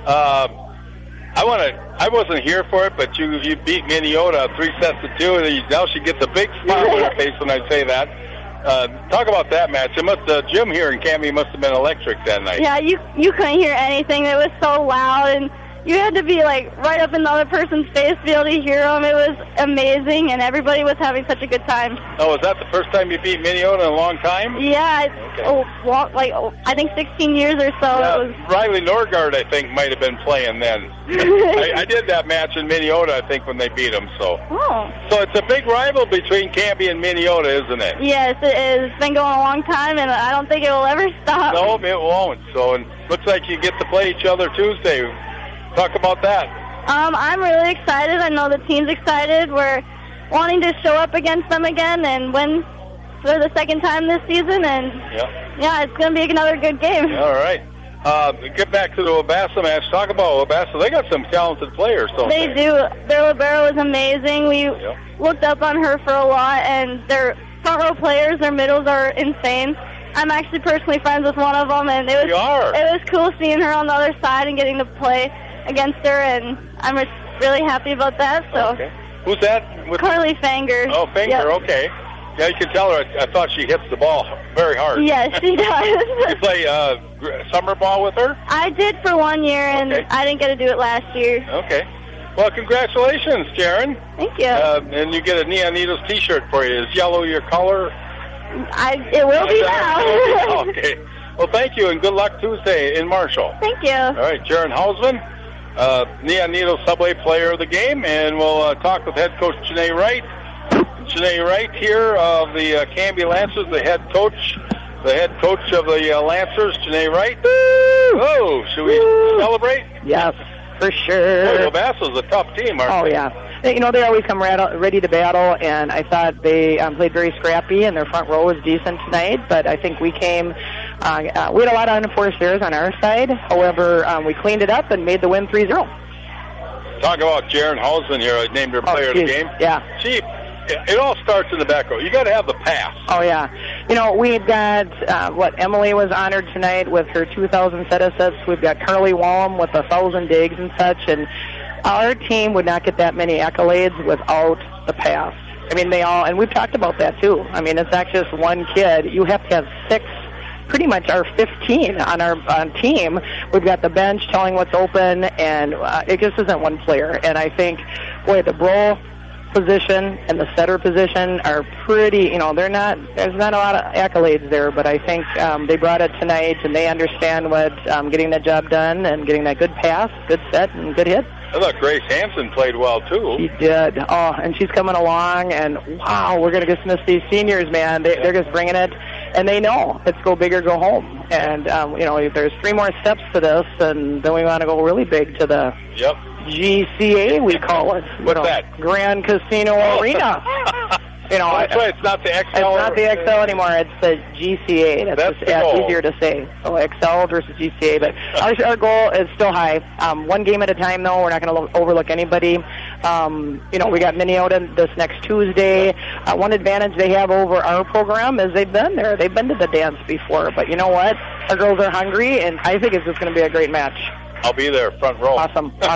I wasn't here for it, but you beat Minneota 3-2, and now she gets a big smile on her face when I say that. Talk about that match. Jim here in Canby must have been electric that night. Yeah, you couldn't hear anything. It was so loud, and you had to be like right up in the other person's face to be able to hear them. It was amazing, and everybody was having such a good time. Oh, was that the first time you beat Minneota in a long time? Yeah, I think 16 years or so. Yeah, it was... Riley Norgard, I think, might have been playing then. I did that match in Minneota, I think, when they beat them. So it's a big rival between Canby and Minneota, isn't it? Yes, it is. It's been going a long time, and I don't think it will ever stop. No, it won't. So, and looks like you get to play each other Tuesday. Talk about that. I'm really excited. I know the team's excited. We're wanting to show up against them again and win for the second time this season. And yeah, it's going to be another good game. All right. Get back to the Wabassa match. Talk about Wabassa. They got some talented players, don't they? They do. Their libero is amazing. We looked up on her for a lot, and their front row players, their middles are insane. I'm actually personally friends with one of them, and it was cool seeing her on the other side and getting to play against her, and I'm just really happy about that. So, who's that? Carly Fanger. Oh, Fanger. Yep. Okay. Yeah, you can tell her. I thought she hits the ball very hard. Yes, she does. You play summer ball with her? I did for 1 year, and I didn't get to do it last year. Okay. Well, congratulations, Jaren. Thank you. And you get a Neon Needles T-shirt for you. Is yellow your color? It will be now. Okay. Well, thank you, and good luck Tuesday in Marshall. Thank you. All right, Jaren Hausman, Neon Needles Subway Player of the Game, and we'll talk with head coach Janae Wright. Janae Wright here of the Canby Lancers, the head coach of the Lancers, Janae Wright. Woo! Oh, should we celebrate? Yes, for sure. Boy, Wabassa's a tough team, aren't they? Oh, yeah. You know, they always come ready to battle, and I thought they played very scrappy, and their front row was decent tonight, but I think we came, we had a lot of unenforced errors on our side. However, we cleaned it up and made the win 3-0. Talk about Jaren Hausman here. I named her player of the game. Yeah. Chief, it all starts in the back row. You got to have the pass. Oh, yeah. You know, we've got, Emily was honored tonight with her 2,000 set assists. We've got Carly Wallum with 1,000 digs and such, and our team would not get that many accolades without the pass. I mean, they all, and we've talked about that too. I mean, it's not just one kid. You have to have 6, pretty much our 15 on our team. We've got the bench telling what's open, and it just isn't one player. And I think, boy, the bro position and the setter position are pretty, you know, there's not a lot of accolades there, but I think they brought it tonight, and they understand what getting that job done and getting that good pass, good set, and good hit. I thought Grace Hansen played well, too. She did. Oh, and she's coming along, and wow, we're going to just miss these seniors, man. They're just bringing it, and they know it's go big or go home. And, you know, there's 3 more steps to this, and then we want to go really big to the GCA, we call it. What's that? Grand Casino Arena. You know, that's right. It's not the XL. It's not the XL anymore. It's the GCA. That's easier to say. So XL versus GCA. But our goal is still high. 1 game at a time, though. We're not going to overlook anybody. You know, we got Minneota this next Tuesday. One advantage they have over our program is they've been there. They've been to the dance before. But you know what? Our girls are hungry, and I think it's just going to be a great match. I'll be there, front row. Awesome. Yeah,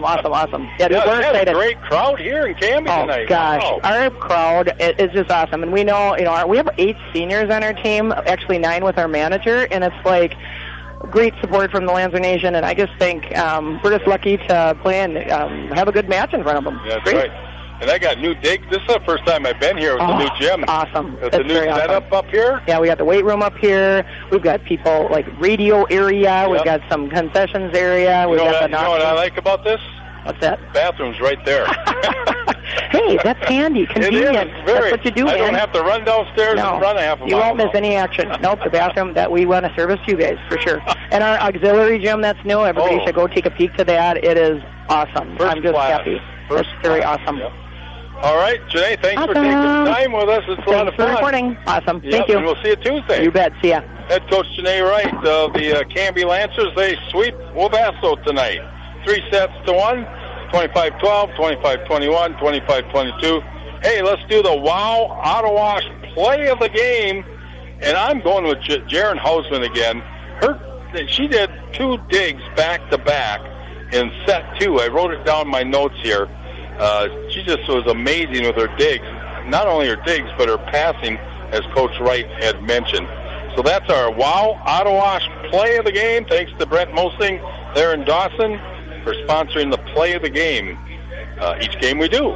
we're excited. excited. A great crowd here in Canby tonight. Oh, gosh. Wow. Our crowd is just awesome. And we know, you know, we have 8 seniors on our team, actually 9 with our manager, and it's like great support from the Lancer Nation, and I just think we're just lucky to play and have a good match in front of them. Yeah, that's right. And I got new digs. This is the first time I've been here with the new gym. Awesome. With the new setup up here. Yeah, we got the weight room up here. We've got people like radio area. We've got some concessions area. You know what I like about this? What's that? The bathroom's right there. Hey, that's handy, convenient. It is. Very. That's what you do, I man. don't have to run downstairs and run a half a mile. You won't miss any action. Nope, the bathroom that we want to service you guys, for sure. And our auxiliary gym that's new, everybody should go take a peek to that. It is awesome. I'm just happy. It's very awesome. Yep. All right, Janae, thanks for taking the time with us. It's a lot of fun. Thanks for reporting. Awesome. Yep, Thank you. And we'll see you Tuesday. You bet. See ya. Head coach Janae Wright of the Canby Lancers. They sweep Wabasso tonight. 3 sets to 1, 25-12, 25-21, 25-22. Hey, let's do the Wow Ottawa play of the game. And I'm going with Jaren Hausman again. She did 2 digs back-to-back in set 2. I wrote it down in my notes here. She just was amazing with her digs. Not only her digs, but her passing, as Coach Wright had mentioned. So that's our Wow Ottawa play of the game. Thanks to Brent Mosing there in Dawson for sponsoring the play of the game. Each game we do.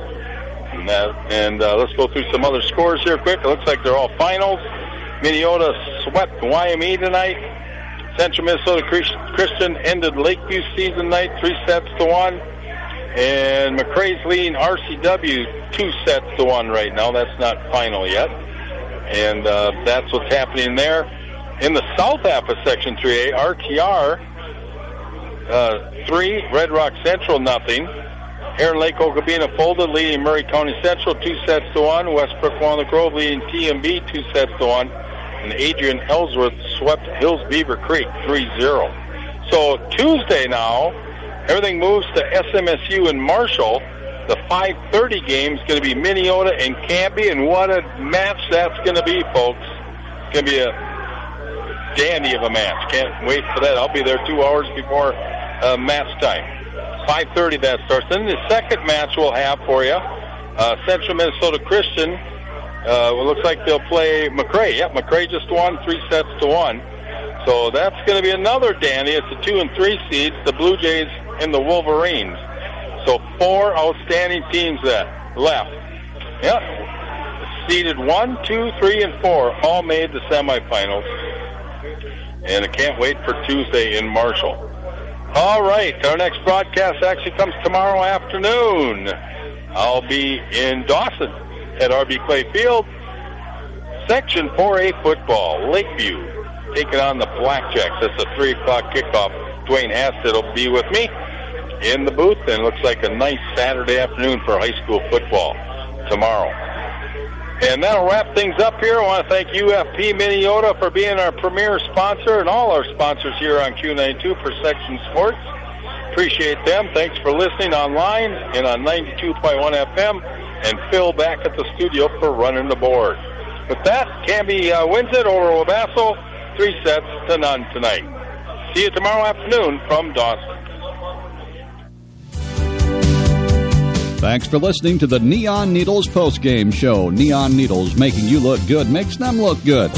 And let's go through some other scores here quick. It looks like they're all finals. Minneota swept YME tonight. Central Minnesota Christian ended Lakeview season night 3 sets to 1. And McRae's leading RCW 2 sets to 1 right now. That's not final yet. And that's what's happening there. In the south half of Section 3A, RTR 3, Red Rock Central nothing. Heron Lake Okabena folded, leading Murray County Central 2 sets to 1. Westbrook Walnut Grove leading TMB 2 sets to 1. And Adrian Ellsworth swept Hills Beaver Creek 3-0. So Tuesday now, everything moves to SMSU in Marshall. The 5:30 game is going to be Minneota and Canby, and what a match that's going to be, folks. It's going to be a dandy of a match. Can't wait for that. I'll be there 2 hours before match time. 5:30 that starts. Then the second match we'll have for you, Central Minnesota Christian. It looks like they'll play McRae. Yep, McRae just won 3-1. So that's going to be another dandy. It's the 2 and 3 seeds, the Blue Jays and the Wolverines. So 4 outstanding teams that left. Yep. Seeded 1, 2, 3, and 4 all made the semifinals. And I can't wait for Tuesday in Marshall. All right, our next broadcast actually comes tomorrow afternoon. I'll be in Dawson at RB Clay Field. Section 4A football, Lakeview, taking on the Blackjacks. That's a 3 o'clock kickoff. Dwayne Hassett will be with me in the booth, and it looks like a nice Saturday afternoon for high school football tomorrow. And that'll wrap things up here. I want to thank UFP Minneota for being our premier sponsor and all our sponsors here on Q92 for Section Sports. Appreciate them. Thanks for listening online and on 92.1 FM. And Phil back at the studio for running the board. With that, Canby wins it over Wabasso, 3-0 tonight. See you tomorrow afternoon from Dawson. Thanks for listening to the Neon Needles postgame show. Neon Needles, making you look good makes them look good.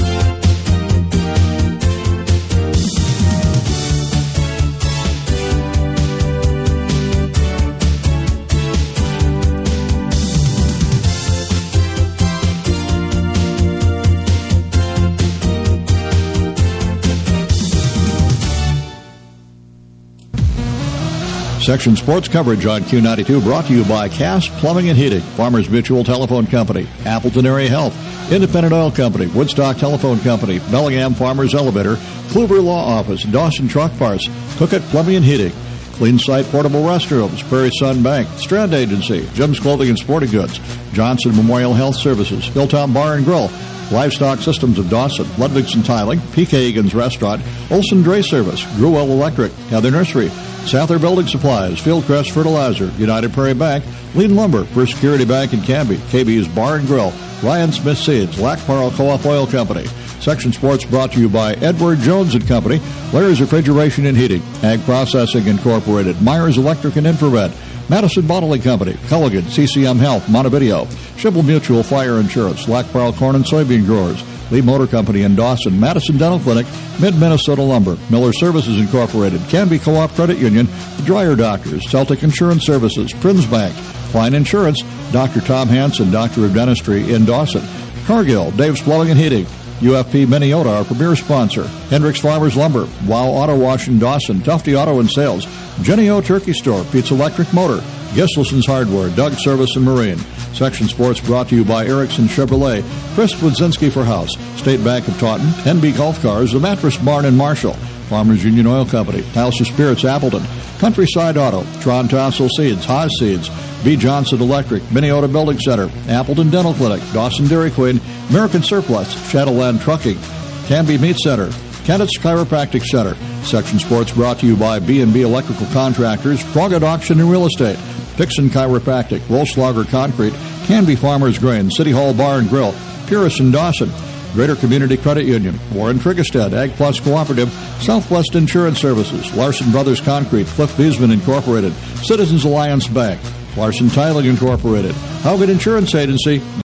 Section Sports coverage on Q92 brought to you by Cass Plumbing and Heating, Farmers Mutual Telephone Company, Appleton Area Health, Independent Oil Company, Woodstock Telephone Company, Bellingham Farmers Elevator, Kluver Law Office, Dawson Truck Parts, Cookett Plumbing and Heating, Clean Site Portable Restrooms, Prairie Sun Bank, Strand Agency, Jim's Clothing and Sporting Goods, Johnson Memorial Health Services, Hilltop Bar and Grill, Livestock Systems of Dawson, Ludwigson Tiling, P.K. Egan's Restaurant, Olson Dray Service, Gruwell Electric, Heather Nursery, Souther Building Supplies, Fieldcrest Fertilizer, United Prairie Bank, Lean Lumber, First Security Bank in Canby, KB's Bar and Grill, Ryan Smith Seeds, Lac Parle Co-op Oil Company. Section Sports brought to you by Edward Jones and Company, Larry's Refrigeration and Heating, Ag Processing Incorporated, Myers Electric and Infrared, Madison Bottling Company, Culligan, CCM Health, Montevideo, Schibble Mutual Fire Insurance, Lac Parle Corn and Soybean Growers, Lee Motor Company in Dawson, Madison Dental Clinic, Mid-Minnesota Lumber, Miller Services Incorporated, Canby Co-op Credit Union, The Dryer Doctors, Celtic Insurance Services, Prince Bank, Klein Insurance, Dr. Tom Hansen, Doctor of Dentistry in Dawson, Cargill, Dave's Plumbing and Heating, UFP Minneota, our premier sponsor, Hendricks Farmers Lumber, Wow Auto Wash in Dawson, Tufty Auto and Sales, Jenny O Turkey Store, Pete's Electric Motor, Giselson's Hardware, Doug Service and Marine. Section Sports brought to you by Erickson Chevrolet, Chris Wodzinski for House, State Bank of Taunton, NB Golf Cars, The Mattress Barn in Marshall, Farmers Union Oil Company, House of Spirits Appleton, Countryside Auto, Tron Tassel Seeds, Haas Seeds, B. Johnson Electric, Minneota Building Center, Appleton Dental Clinic, Dawson Dairy Queen, American Surplus, Shadowland Trucking, Canby Meat Center, Candidates Chiropractic Center. Section Sports brought to you by B&B Electrical Contractors, Frogget Auction and Real Estate, Dixon Chiropractic, Wolfslager Concrete, Canby Farmers Grain, City Hall Bar and Grill, Purist and Dawson, Greater Community Credit Union, Warren Triggerstead, Ag Plus Cooperative, Southwest Insurance Services, Larson Brothers Concrete, Cliff Beesman Incorporated, Citizens Alliance Bank, Larson Tiling Incorporated, Haugen Insurance Agency,